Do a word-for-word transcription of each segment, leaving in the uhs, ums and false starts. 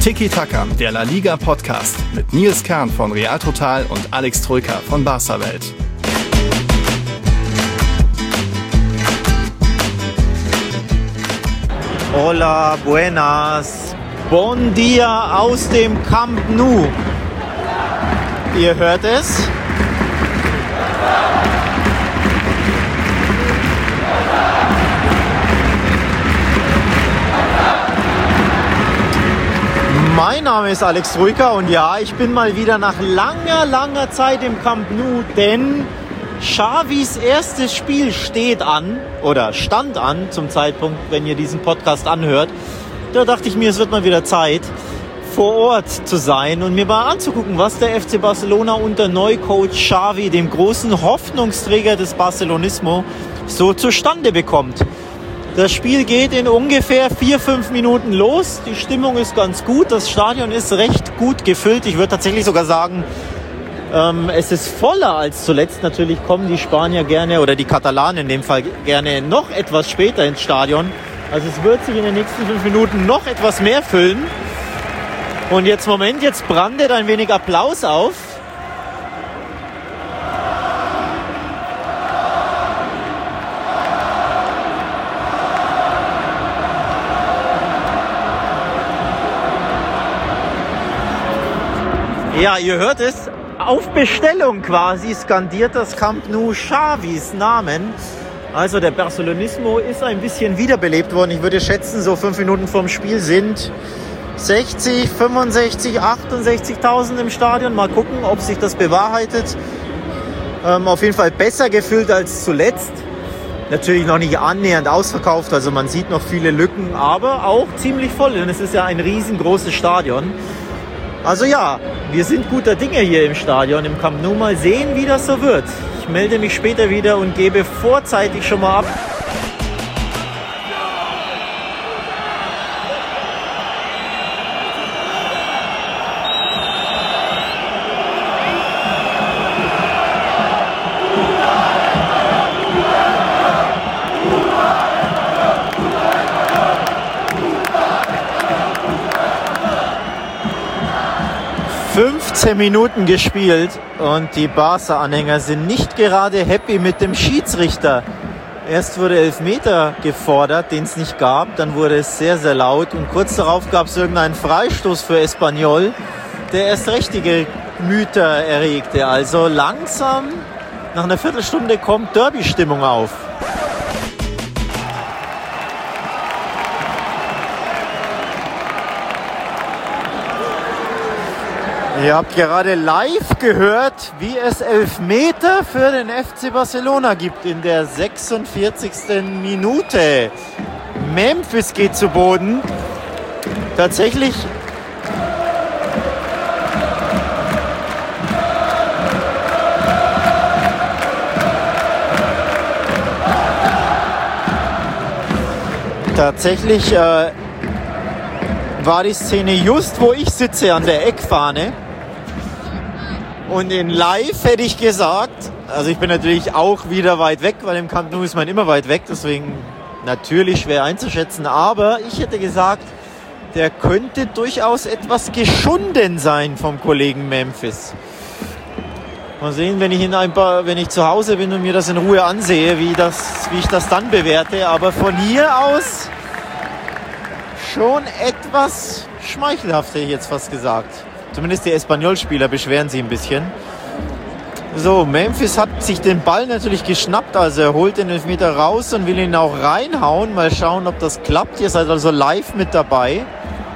Tiki Taka, der La Liga Podcast mit Nils Kern von Real Total und Alex Troika von Barca Welt. Hola, buenas, bon dia aus dem Camp Nou. Ihr hört es. Mein Name ist Alex Troika und ja, ich bin mal wieder nach langer, langer Zeit im Camp Nou, denn Xavis erstes Spiel steht an oder stand an zum Zeitpunkt, wenn ihr diesen Podcast anhört. Da dachte ich mir, es wird mal wieder Zeit, vor Ort zu sein und mir mal anzugucken, was der F C Barcelona unter Neucoach Xavi, dem großen Hoffnungsträger des Barcelonismo, so zustande bekommt. Das Spiel geht in ungefähr vier, fünf Minuten los. Die Stimmung ist ganz gut. Das Stadion ist recht gut gefüllt. Ich würde tatsächlich sogar sagen, ähm, es ist voller als zuletzt. Natürlich kommen die Spanier gerne, oder die Katalanen in dem Fall gerne, noch etwas später ins Stadion. Also es wird sich in den nächsten fünf Minuten noch etwas mehr füllen. Und jetzt, Moment, jetzt brandet ein wenig Applaus auf. Ja, ihr hört es, auf Bestellung quasi skandiert das Camp Nou Xavis Namen. Also der Barcelonismo ist ein bisschen wiederbelebt worden. Ich würde schätzen, so fünf Minuten vorm Spiel sind sechzig, fünfundsechzig, achtundsechzigtausend im Stadion. Mal gucken, ob sich das bewahrheitet. Ähm, auf jeden Fall besser gefüllt als zuletzt. Natürlich noch nicht annähernd ausverkauft, also man sieht noch viele Lücken, aber auch ziemlich voll, denn es ist ja ein riesengroßes Stadion. Also ja, wir sind guter Dinge hier im Stadion, im Camp Nou. Mal sehen, wie das so wird. Ich melde mich später wieder und gebe vorzeitig schon mal ab. fünfzehn Minuten gespielt und die Barca-Anhänger sind nicht gerade happy mit dem Schiedsrichter. Erst wurde Elfmeter gefordert, den es nicht gab, dann wurde es sehr, sehr laut und kurz darauf gab es irgendeinen Freistoß für Espanyol, der erst richtige Gemüter erregte. Also langsam, nach einer Viertelstunde kommt Derby-Stimmung auf. Ihr habt gerade live gehört, wie es Elfmeter für den F C Barcelona gibt in der sechsundvierzigsten Minute. Memphis geht zu Boden. Tatsächlich Tatsächlich äh, war die Szene just, wo ich sitze, an der Eckfahne. Und in live hätte ich gesagt, also ich bin natürlich auch wieder weit weg, weil im Camp Nou ist man immer weit weg, deswegen natürlich schwer einzuschätzen. Aber ich hätte gesagt, der könnte durchaus etwas geschunden sein vom Kollegen Memphis. Mal sehen, wenn ich, in ein paar, wenn ich zu Hause bin und mir das in Ruhe ansehe, wie, das, wie ich das dann bewerte. Aber von hier aus schon etwas schmeichelhaft, hätte ich jetzt fast gesagt. Zumindest die Espanyol-Spieler beschweren sich ein bisschen. So, Memphis hat sich den Ball natürlich geschnappt, also er holt den Elfmeter raus und will ihn auch reinhauen. Mal schauen, ob das klappt. Ihr seid also live mit dabei.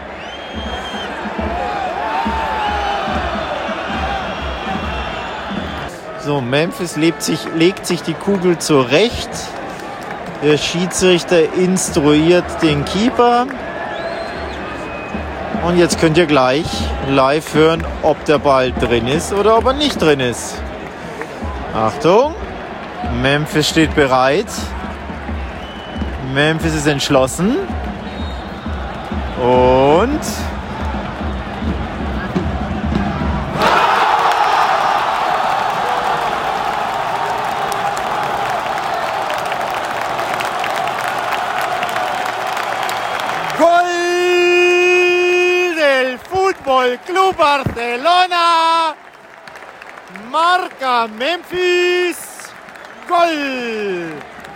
So, Memphis legt sich, legt sich die Kugel zurecht. Der Schiedsrichter instruiert den Keeper. Und jetzt könnt ihr gleich live hören, ob der Ball drin ist oder ob er nicht drin ist. Achtung, Memphis steht bereit. Memphis ist entschlossen. Und to Barcelona! Marca Memphis! Goal!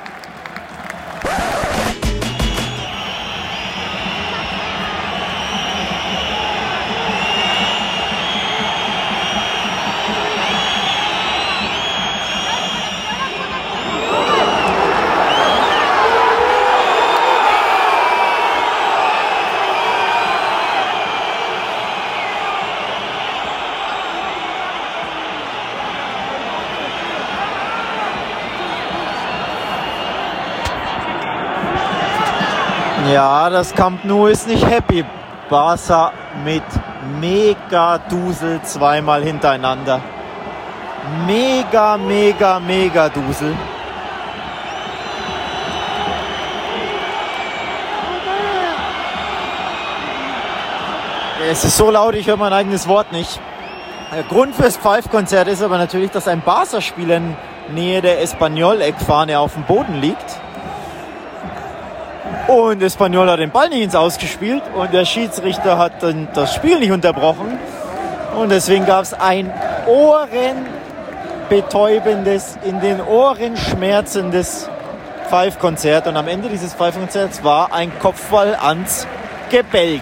Ja, das Camp Nou ist nicht happy. Barca mit mega Dusel zweimal hintereinander. Mega, mega, mega Dusel. Es ist so laut, ich höre mein eigenes Wort nicht. Der Grund fürs Pfeifkonzert ist aber natürlich, dass ein Barca-Spieler in Nähe der Espanyol-Eckfahne auf dem Boden liegt. Und Espanyol hat den Ball nicht ins Ausgespielt und der Schiedsrichter hat dann das Spiel nicht unterbrochen. Und deswegen gab es ein ohrenbetäubendes, in den Ohren schmerzendes Pfeifkonzert. Und am Ende dieses Pfeifkonzerts war ein Kopfball ans Gebälk.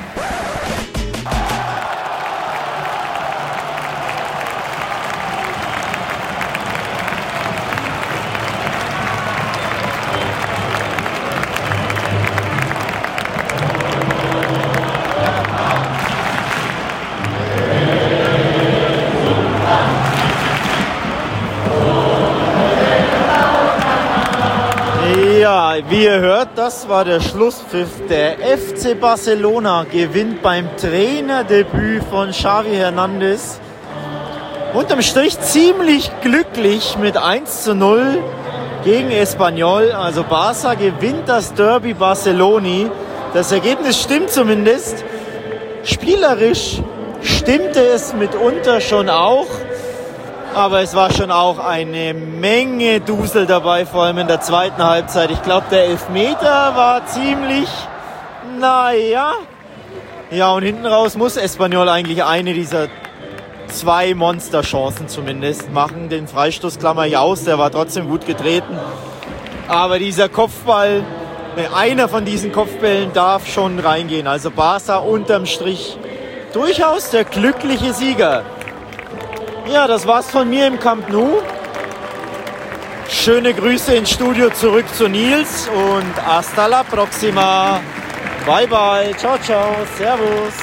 Ja, wie ihr hört, das war der Schlusspfiff. Der F C Barcelona gewinnt beim Trainerdebüt von Xavi Hernandez. Unterm Strich ziemlich glücklich mit eins zu null gegen Espanyol. Also Barca gewinnt das Derby Barceloni. Das Ergebnis stimmt zumindest. Spielerisch stimmte es mitunter schon auch. Aber es war schon auch eine Menge Dusel dabei, vor allem in der zweiten Halbzeit. Ich glaube, der Elfmeter war ziemlich, naja. Ja, und hinten raus muss Espanyol eigentlich eine dieser zwei Monsterchancen zumindest machen. Den Freistoß klammer ich aus, der war trotzdem gut getreten. Aber dieser Kopfball, einer von diesen Kopfbällen darf schon reingehen. Also Barca unterm Strich durchaus der glückliche Sieger. Ja, das war's von mir im Camp Nou. Schöne Grüße ins Studio zurück zu Nils und hasta la próxima. Bye bye, ciao ciao, servus.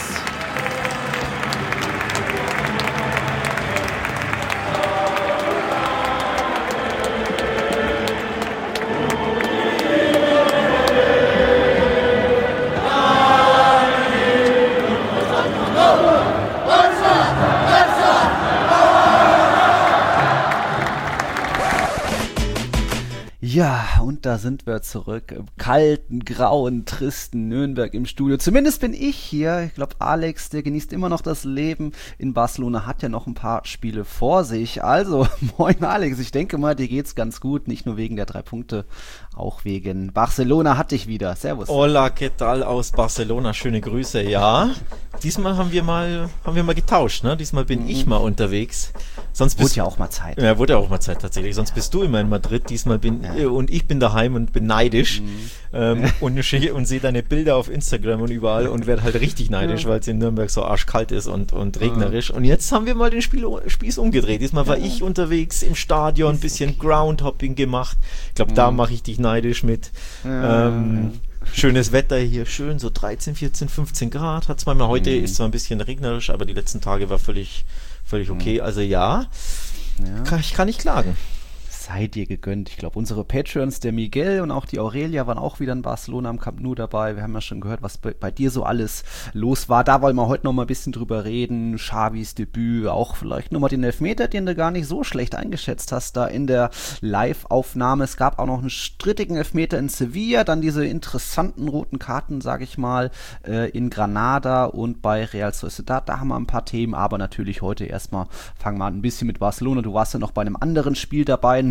Ja, und da sind wir zurück im kalten, grauen, tristen Nürnberg im Studio. Zumindest bin ich hier. Ich glaube, Alex, der genießt immer noch das Leben in Barcelona, hat ja noch ein paar Spiele vor sich. Also, moin Alex, ich denke mal, dir geht's ganz gut. Nicht nur wegen der drei Punkte, auch wegen Barcelona hatte ich wieder. Servus. Hola, ¿qué tal aus Barcelona? Schöne Grüße. Ja, diesmal haben wir mal, haben wir mal getauscht, ne? Diesmal bin mhm. ich mal unterwegs. Sonst bist wurde ja auch mal Zeit. Ja, wurde ja auch mal Zeit tatsächlich. Sonst ja. bist du immer in Madrid. Diesmal bin ja. äh, und ich bin daheim und bin neidisch mhm. ähm, und, und sehe deine Bilder auf Instagram und überall und werde halt richtig neidisch, ja. weil es in Nürnberg so arschkalt ist und, und regnerisch. Ja. Und jetzt haben wir mal den Spiel, Spieß umgedreht. Diesmal war ja. ich unterwegs im Stadion, ein bisschen okay. Groundhopping gemacht. Ich glaube, mhm. da mache ich dich neidisch mit. Ja. Ähm, Schönes Wetter hier, schön, so dreizehn, vierzehn, fünfzehn Grad. Hat zwar mal heute, mhm. ist zwar ein bisschen regnerisch, aber die letzten Tage war völlig, völlig okay. Mhm. Also ja, ja. Kann, ich kann nicht klagen. Sei dir gegönnt. Ich glaube, unsere Patreons, der Miguel und auch die Aurelia, waren auch wieder in Barcelona am Camp Nou dabei. Wir haben ja schon gehört, was bei, bei dir so alles los war. Da wollen wir heute noch mal ein bisschen drüber reden. Xavis Debüt, auch vielleicht nochmal den Elfmeter, den du gar nicht so schlecht eingeschätzt hast, da in der Live-Aufnahme. Es gab auch noch einen strittigen Elfmeter in Sevilla, dann diese interessanten roten Karten, sage ich mal, äh, in Granada und bei Real Sociedad. Da haben wir ein paar Themen, aber natürlich heute erstmal fangen wir an ein bisschen mit Barcelona. Du warst ja noch bei einem anderen Spiel dabei, einem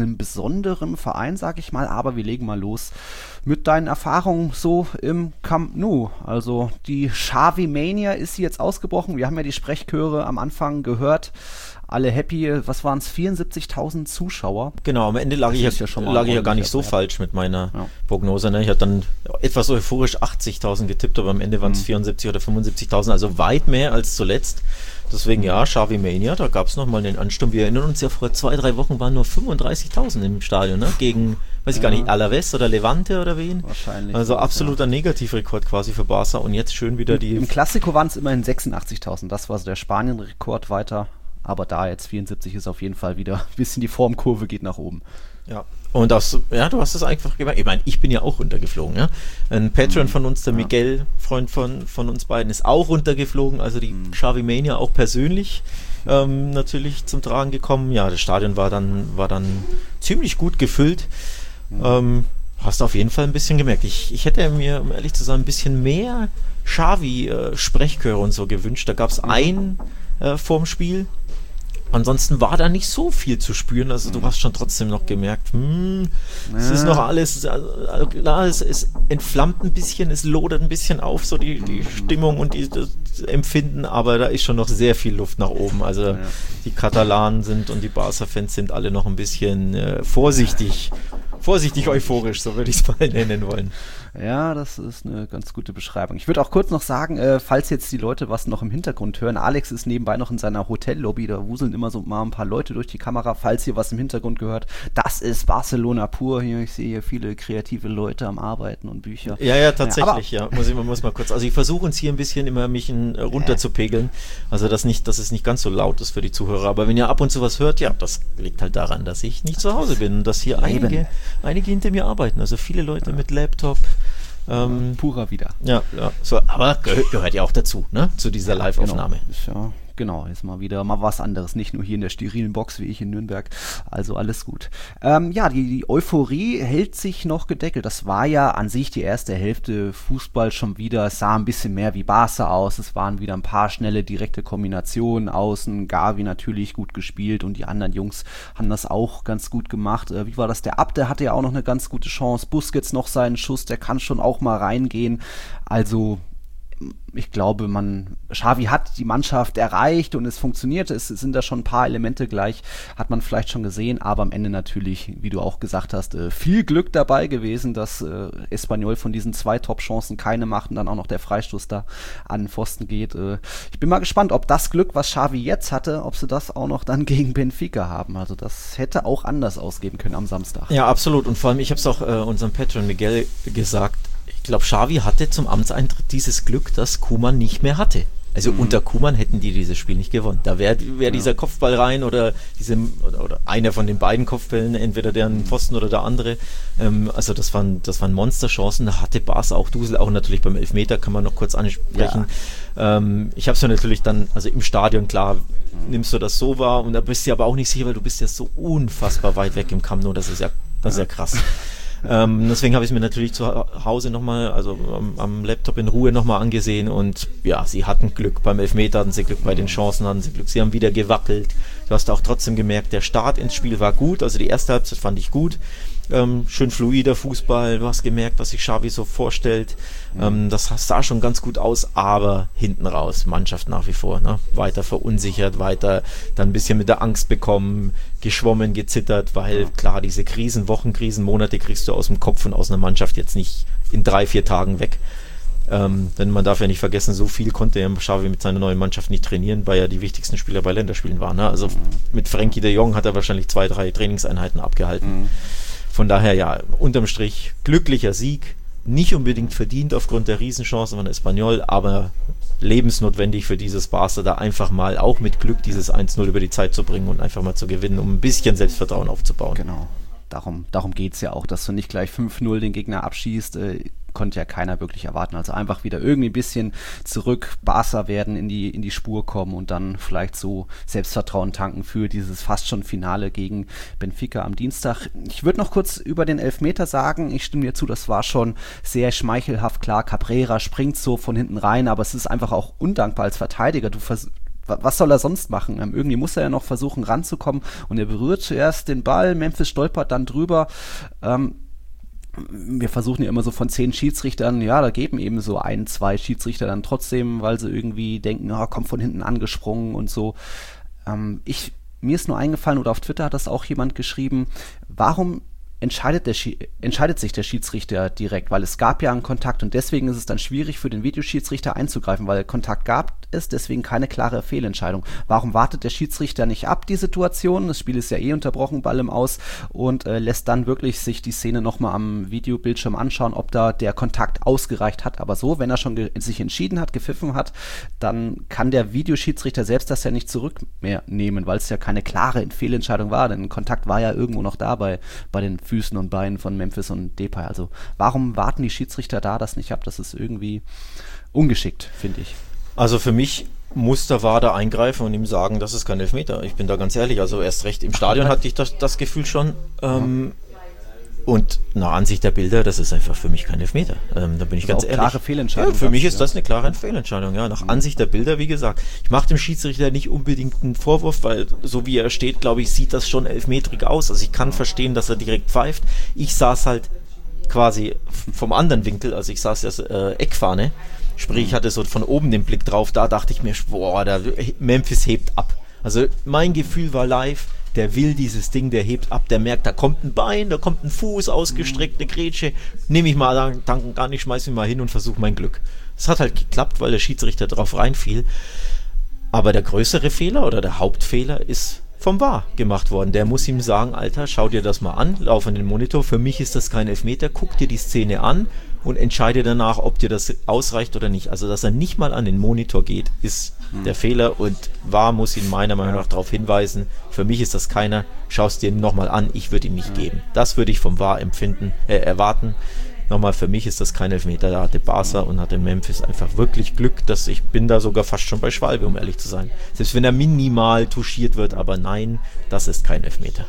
einem besonderen Verein, sag ich mal, aber wir legen mal los mit deinen Erfahrungen so im Camp Nou. Also die Xavi-Mania ist hier jetzt ausgebrochen. Wir haben ja die Sprechchöre am Anfang gehört. Alle happy, was waren es, vierundsiebzigtausend Zuschauer? Genau, am Ende lag ich ja, ja, schon lag ich ja gar nicht so falsch mit meiner ja. Prognose. Ne? Ich hatte dann etwas euphorisch achtzigtausend getippt, aber am Ende waren es mhm. vierundsiebzig oder fünfundsiebzigtausend, also weit mehr als zuletzt. Deswegen ja, Xavi-Mania, da gab es nochmal einen Ansturm. Wir erinnern uns ja, vor zwei, drei Wochen waren nur fünfunddreißigtausend im Stadion, ne? Gegen, weiß ich ja. gar nicht, Alaves oder Levante oder wen? Wahrscheinlich. Also absoluter ja. Negativrekord quasi für Barca und jetzt schön wieder die... Im Klassiko waren es immerhin sechsundachtzigtausend, das war so der Spanien-Rekord weiter. Aber da jetzt vierundsiebzig ist auf jeden Fall wieder ein bisschen die Formkurve geht nach oben. Ja, und das, ja, du hast es einfach gemerkt. Ich meine, ich bin ja auch runtergeflogen. Ja? Ein Patron mhm. von uns, der ja. Miguel, Freund von, von uns beiden, ist auch runtergeflogen. Also die mhm. Xavi-Mania auch persönlich ähm, natürlich zum Tragen gekommen. Ja, das Stadion war dann, war dann ziemlich gut gefüllt. Mhm. Ähm, hast auf jeden Fall ein bisschen gemerkt. Ich, ich hätte mir, um ehrlich zu sein, ein bisschen mehr Xavi-Sprechchöre und so gewünscht. Da gab es mhm. ein äh, vorm Spiel. Ansonsten war da nicht so viel zu spüren, also du hast schon trotzdem noch gemerkt, hm, es ja. ist noch alles, also klar, es, es entflammt ein bisschen, es lodert ein bisschen auf, so die, die Stimmung und die, das Empfinden, aber da ist schon noch sehr viel Luft nach oben, also ja. die Katalanen sind und die Barca-Fans sind alle noch ein bisschen äh, vorsichtig, vorsichtig euphorisch, so würde ich es mal nennen wollen. Ja, das ist eine ganz gute Beschreibung. Ich würde auch kurz noch sagen, äh, falls jetzt die Leute was noch im Hintergrund hören, Alex ist nebenbei noch in seiner Hotellobby, da wuseln immer so mal ein paar Leute durch die Kamera, falls ihr was im Hintergrund gehört. Das ist Barcelona pur hier. Ich sehe hier viele kreative Leute am Arbeiten und Bücher. Ja, ja, tatsächlich, ja. Muss ich muss mal kurz. Also ich versuche uns hier ein bisschen immer mich in, äh, runterzupegeln. Also dass nicht, dass es nicht ganz so laut ist für die Zuhörer. Aber wenn ihr ab und zu was hört, ja, das liegt halt daran, dass ich nicht zu Hause bin und dass hier einige, einige hinter mir arbeiten. Also viele Leute mit Laptop. Ähm, Purer wieder. Ja, ja. So, aber gehört, gehört ja auch dazu, ne? Zu dieser Live-Aufnahme. Genau. Ja, genau, ist mal wieder mal was anderes, nicht nur hier in der sterilen Box wie ich in Nürnberg. Also alles gut. Ähm, ja, die, die Euphorie hält sich noch gedeckelt. Das war ja an sich die erste Hälfte Fußball schon wieder. Es sah ein bisschen mehr wie Barca aus. Es waren wieder ein paar schnelle, direkte Kombinationen außen. Gavi natürlich gut gespielt und die anderen Jungs haben das auch ganz gut gemacht. Äh, wie war das? Der Abde hatte ja auch noch eine ganz gute Chance. Busquets noch seinen Schuss, der kann schon auch mal reingehen. Also ich glaube, man Xavi hat die Mannschaft erreicht und es funktioniert. Es sind da schon ein paar Elemente gleich, hat man vielleicht schon gesehen, aber am Ende natürlich, wie du auch gesagt hast, viel Glück dabei gewesen, dass äh, Espanyol von diesen zwei Top-Chancen keine macht und dann auch noch der Freistoß da an den Pfosten geht. Äh, ich bin mal gespannt, ob das Glück, was Xavi jetzt hatte, ob sie das auch noch dann gegen Benfica haben. Also das hätte auch anders ausgehen können am Samstag. Ja, absolut. Und vor allem, ich habe es auch äh, unserem Patron Miguel gesagt, ich glaube, Xavi hatte zum Amtseintritt dieses Glück, das Koeman nicht mehr hatte. Also mhm. unter Koeman hätten die dieses Spiel nicht gewonnen. Da wäre wär ja. dieser Kopfball rein oder, diese, oder, oder einer von den beiden Kopfbällen, entweder der an Pfosten oder der andere. Ähm, also das waren, das waren Monsterchancen. Da hatte Barca auch Dusel, auch natürlich beim Elfmeter, kann man noch kurz ansprechen. Ja. Ähm, ich habe es ja natürlich dann, also im Stadion, klar, nimmst du das so wahr und da bist du aber auch nicht sicher, weil du bist ja so unfassbar weit weg im Camp Nou. Das ist ja, das ist ja krass. Ähm, deswegen habe ich es mir natürlich zu Hause nochmal, also am, am Laptop in Ruhe nochmal angesehen und ja, sie hatten Glück. Beim Elfmeter hatten sie Glück, bei den Chancen hatten sie Glück. Sie haben wieder gewackelt. Du hast auch trotzdem gemerkt, der Start ins Spiel war gut, also die erste Halbzeit fand ich gut. Ähm, schön fluider Fußball, du hast gemerkt, was sich Xavi so vorstellt. Mhm. Ähm, das sah schon ganz gut aus, aber hinten raus, Mannschaft nach wie vor, ne? Weiter verunsichert, weiter dann ein bisschen mit der Angst bekommen, geschwommen, gezittert, weil ja. klar, diese Krisen, Wochen, Krisen, Monate kriegst du aus dem Kopf und aus einer Mannschaft jetzt nicht in drei, vier Tagen weg. Ähm, denn man darf ja nicht vergessen, so viel konnte ja Xavi mit seiner neuen Mannschaft nicht trainieren, weil ja die wichtigsten Spieler bei Länderspielen waren. Ne? Also mhm. mit Frenkie de Jong hat er wahrscheinlich zwei, drei Trainingseinheiten abgehalten. Mhm. Von daher ja, unterm Strich glücklicher Sieg, nicht unbedingt verdient aufgrund der Riesenchance von Espanyol, aber lebensnotwendig für dieses Barca, da einfach mal auch mit Glück dieses eins null über die Zeit zu bringen und einfach mal zu gewinnen, um ein bisschen Selbstvertrauen aufzubauen. Genau. Darum, darum geht es ja auch, dass du nicht gleich fünf null den Gegner abschießt, äh, konnte ja keiner wirklich erwarten. Also einfach wieder irgendwie ein bisschen zurück Barca werden, in die, in die Spur kommen und dann vielleicht so Selbstvertrauen tanken für dieses fast schon Finale gegen Benfica am Dienstag. Ich würde noch kurz über den Elfmeter sagen, ich stimme dir zu, das war schon sehr schmeichelhaft, klar, Cabrera springt so von hinten rein, aber es ist einfach auch undankbar als Verteidiger. Du vers- was soll er sonst machen? Ähm, irgendwie muss er ja noch versuchen ranzukommen und er berührt zuerst den Ball, Memphis stolpert dann drüber. Ähm, wir versuchen ja immer so von zehn Schiedsrichtern, ja, da geben eben so ein, zwei Schiedsrichter dann trotzdem, weil sie irgendwie denken, oh, kommt von hinten angesprungen und so. Ähm, ich, mir ist nur eingefallen, oder auf Twitter hat das auch jemand geschrieben, warum entscheidet, der Schie- entscheidet sich der Schiedsrichter direkt, weil es gab ja einen Kontakt und deswegen ist es dann schwierig für den Videoschiedsrichter einzugreifen, weil Kontakt gab es, deswegen keine klare Fehlentscheidung. Warum wartet der Schiedsrichter nicht ab, die Situation? Das Spiel ist ja eh unterbrochen, Ball im Aus und äh, lässt dann wirklich sich die Szene nochmal am Videobildschirm anschauen, ob da der Kontakt ausgereicht hat. Aber so, wenn er schon ge- sich entschieden hat, gepfiffen hat, dann kann der Videoschiedsrichter selbst das ja nicht zurück mehr nehmen, weil es ja keine klare Fehlentscheidung war, denn Kontakt war ja irgendwo noch da bei, bei den Füßen und Beinen von Memphis und Depay. Also warum warten die Schiedsrichter da das nicht ab? Das ist irgendwie ungeschickt, finde ich. Also für mich muss der V A R da eingreifen und ihm sagen, das ist kein Elfmeter. Ich bin da ganz ehrlich, also erst recht im Stadion hatte ich das, das Gefühl schon. Ähm, und nach Ansicht der Bilder, das ist einfach für mich kein Elfmeter. Ähm, da bin ich also ganz auch ehrlich. Klare Fehlentscheidung. Ja, für mich ist ja. das eine klare Fehlentscheidung. Ja, nach Ansicht der Bilder, wie gesagt. Ich mache dem Schiedsrichter nicht unbedingt einen Vorwurf, weil so wie er steht, glaube ich, sieht das schon elfmetrig aus. Also ich kann verstehen, dass er direkt pfeift. Ich saß halt quasi vom anderen Winkel, also ich saß ja äh, Eckfahne. Sprich, ich hatte so von oben den Blick drauf, da dachte ich mir, boah, der Memphis hebt ab. Also mein Gefühl war live, der will dieses Ding, der hebt ab, der merkt, da kommt ein Bein, da kommt ein Fuß, ausgestreckt, eine Grätsche, nehme ich mal danken gar nicht, schmeiß mich mal hin und versuche mein Glück. Es hat halt geklappt, weil der Schiedsrichter drauf reinfiel. Aber der größere Fehler oder der Hauptfehler ist vom V A R gemacht worden. Der muss ihm sagen, Alter, schau dir das mal an, lauf an den Monitor, für mich ist das kein Elfmeter, guck dir die Szene an und entscheide danach, ob dir das ausreicht oder nicht. Also, dass er nicht mal an den Monitor geht, ist hm. der Fehler und V A R muss ihn meiner Meinung nach darauf hinweisen, für mich ist das keiner, schau es dir nochmal an, ich würde ihn nicht ja. geben. Das würde ich vom V A R empfinden, äh, erwarten. Nochmal, für mich ist das kein Elfmeter, da hatte Barca und hatte Memphis einfach wirklich Glück, dass ich bin da sogar fast schon bei Schwalbe, um ehrlich zu sein. Selbst wenn er minimal touchiert wird, aber nein, das ist kein Elfmeter.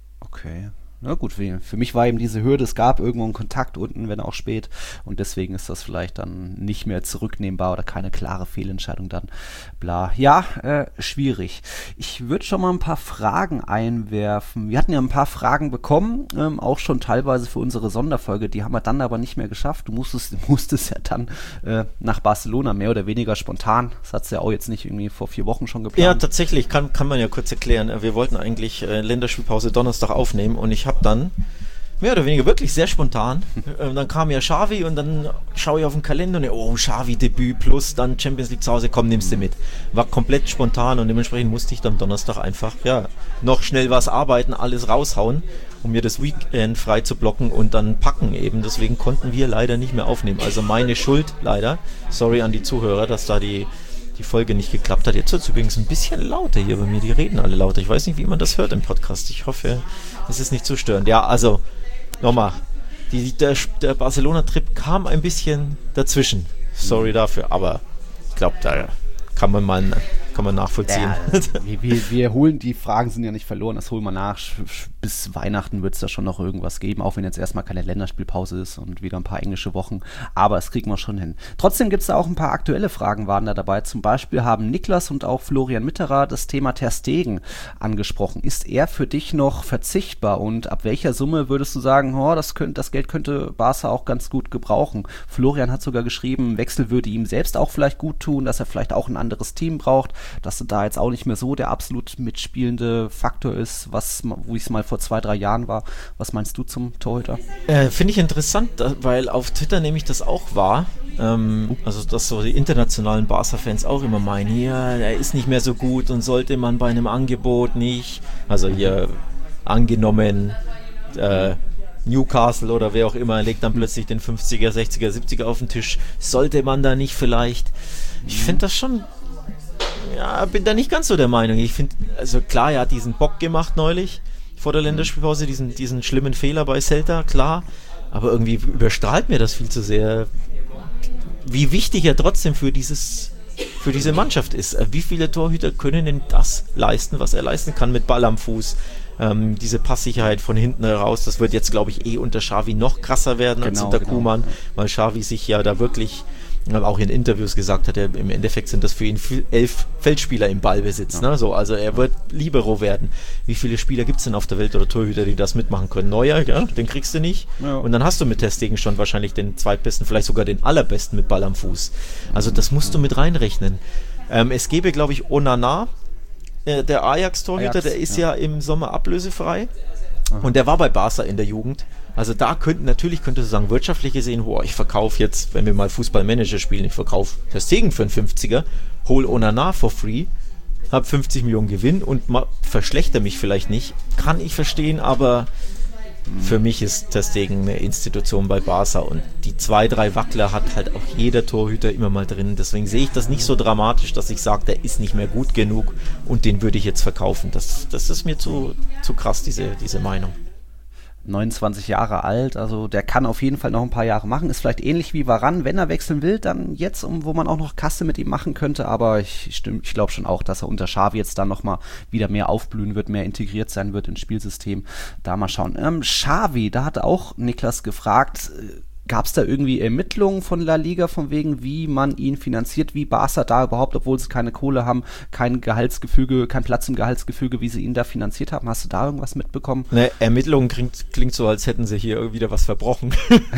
Okay. Na gut, für, für mich war eben diese Hürde, es gab irgendwo einen Kontakt unten, wenn auch spät und deswegen ist das vielleicht dann nicht mehr zurücknehmbar oder keine klare Fehlentscheidung dann, bla. Ja, äh, schwierig. Ich würde schon mal ein paar Fragen einwerfen. Wir hatten ja ein paar Fragen bekommen, ähm, auch schon teilweise für unsere Sonderfolge, die haben wir dann aber nicht mehr geschafft. Du musstest, musstest ja dann äh, nach Barcelona, mehr oder weniger spontan. Das hat es ja auch jetzt nicht irgendwie vor vier Wochen schon geplant. Ja, tatsächlich, kann, kann man ja kurz erklären. Wir wollten eigentlich äh, Länderspielpause Donnerstag aufnehmen und ich habe dann mehr oder weniger wirklich sehr spontan, äh, dann kam ja Xavi und dann schaue ich auf den Kalender und oh, Xavi-Debüt plus dann Champions League zu Hause, komm, nimmst du mit. War komplett spontan und dementsprechend musste ich dann Donnerstag einfach, ja, noch schnell was arbeiten, alles raushauen, um mir das Weekend frei zu blocken und dann packen eben. Deswegen konnten wir leider nicht mehr aufnehmen. Also meine Schuld leider. Sorry an die Zuhörer, dass da die die Folge nicht geklappt hat. Jetzt wird es übrigens ein bisschen lauter hier bei mir. Die reden alle lauter. Ich weiß nicht, wie man das hört im Podcast. Ich hoffe, es ist nicht zu störend. Ja, also, nochmal. Die, der, der Barcelona-Trip kam ein bisschen dazwischen. Sorry dafür, aber ich glaube, da kann man mal kann man nachvollziehen. Ja, wir, wir, wir holen, die Fragen sind ja nicht verloren, das holen wir nach. Bis Weihnachten wird es da schon noch irgendwas geben, auch wenn jetzt erstmal keine Länderspielpause ist und wieder ein paar englische Wochen, aber das kriegen wir schon hin. Trotzdem gibt es da auch ein paar aktuelle Fragen, waren da dabei. Zum Beispiel haben Niklas und auch Florian Mitterer das Thema Ter Stegen angesprochen. Ist er für dich noch verzichtbar und ab welcher Summe würdest du sagen, oh, das, könnt, das Geld könnte Barca auch ganz gut gebrauchen? Florian hat sogar geschrieben, Wechsel würde ihm selbst auch vielleicht gut tun, dass er vielleicht auch ein anderes Team braucht, dass er da jetzt auch nicht mehr so der absolut mitspielende Faktor ist, was, wo ich es mal vor zwei, drei Jahren war. Was meinst du zum Torhüter? Äh, Finde ich interessant, weil auf Twitter nehme ich das auch wahr. Ähm, also, dass so die internationalen Barca-Fans auch immer meinen, hier, er ist nicht mehr so gut und sollte man bei einem Angebot nicht, also hier angenommen, äh, Newcastle oder wer auch immer legt dann plötzlich den fünfziger, sechziger, siebziger auf den Tisch. Sollte man da nicht vielleicht? Ich finde das schon, ja, bin da nicht ganz so der Meinung. Ich finde, also klar, er hat diesen Bock gemacht neulich vor der Länderspielpause, diesen, diesen schlimmen Fehler bei Celta, klar, aber irgendwie überstrahlt mir das viel zu sehr, wie wichtig er trotzdem für dieses für diese Mannschaft ist. Wie viele Torhüter können denn das leisten, was er leisten kann mit Ball am Fuß? Ähm, diese Passsicherheit von hinten heraus, das wird jetzt, glaube ich, eh unter Xavi noch krasser werden genau, als unter genau. Koeman, weil Xavi sich ja da wirklich aber auch in Interviews gesagt hat, er, im Endeffekt sind das für ihn elf Feldspieler im Ballbesitz. Ja. Ne? So, also er wird Libero werden. Wie viele Spieler gibt es denn auf der Welt oder Torhüter, die das mitmachen können? Neuer, ja, den kriegst du nicht. Ja. Und dann hast du mit Ter Stegen schon wahrscheinlich den zweitbesten, vielleicht sogar den allerbesten mit Ball am Fuß. Also das musst du mit reinrechnen. Ähm, es gäbe, glaube ich, Onana, äh, der Ajax-Torhüter, Ajax, der ist ja. ja im Sommer ablösefrei. Aha. Und der war bei Barca in der Jugend. Also da könnten, natürlich könntest du sagen, wirtschaftlich gesehen, boah, ich verkaufe jetzt, wenn wir mal Fußballmanager spielen, ich verkaufe Ter Stegen für einen fünfziger, hol Onana for free, hab fünfzig Millionen Gewinn und ma- verschlechter mich vielleicht nicht. Kann ich verstehen, aber mhm. für mich ist Ter Stegen eine Institution bei Barca und die zwei, drei Wackler hat halt auch jeder Torhüter immer mal drin. Deswegen sehe ich das nicht so dramatisch, dass ich sage, der ist nicht mehr gut genug und den würde ich jetzt verkaufen. Das, das ist mir zu, zu krass, diese, diese Meinung. neunundzwanzig Jahre alt, also der kann auf jeden Fall noch ein paar Jahre machen, ist vielleicht ähnlich wie Varane, wenn er wechseln will, dann jetzt, um, wo man auch noch Kasse mit ihm machen könnte, aber ich, ich glaube schon auch, dass er unter Xavi jetzt dann nochmal wieder mehr aufblühen wird, mehr integriert sein wird ins Spielsystem, da mal schauen. Ähm, Xavi, da hat auch Niklas gefragt, äh, gab es da irgendwie Ermittlungen von La Liga, von wegen, wie man ihn finanziert, wie Barca da überhaupt, obwohl sie keine Kohle haben, kein Gehaltsgefüge, kein Platz im Gehaltsgefüge, wie sie ihn da finanziert haben? Hast du da irgendwas mitbekommen? Ne, Ermittlungen klingt, klingt so, als hätten sie hier wieder was verbrochen.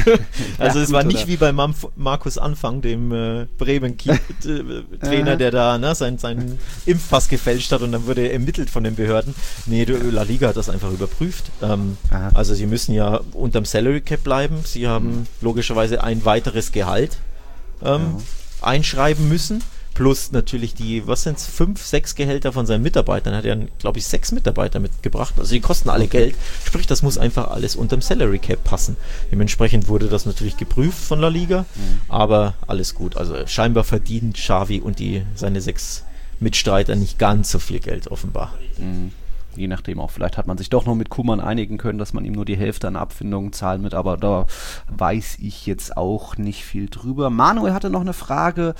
also ja, es gut, war nicht oder? Wie bei Mamf- Markus Anfang, dem äh, Bremen-Trainer, der da ne, seinen sein Impfpass gefälscht hat und dann wurde er ermittelt von den Behörden. Nee, La Liga hat das einfach überprüft. Ähm, also sie müssen ja unterm Salary Cap bleiben. Sie haben mhm. logischerweise ein weiteres Gehalt ähm, ja. einschreiben müssen, plus natürlich die, was sind es, fünf, sechs Gehälter von seinen Mitarbeitern. Er hat ja, glaube ich, sechs Mitarbeiter mitgebracht, also die kosten alle okay. Geld, sprich, das muss einfach alles unterm Salary Cap passen. Dementsprechend wurde das natürlich geprüft von La Liga, mhm. aber alles gut, also scheinbar verdienen Xavi und die, seine sechs Mitstreiter nicht ganz so viel Geld offenbar. Mhm. Je nachdem auch, vielleicht hat man sich doch noch mit Koeman einigen können, dass man ihm nur die Hälfte an Abfindungen zahlen wird, aber da weiß ich jetzt auch nicht viel drüber. Manuel hatte noch eine Frage,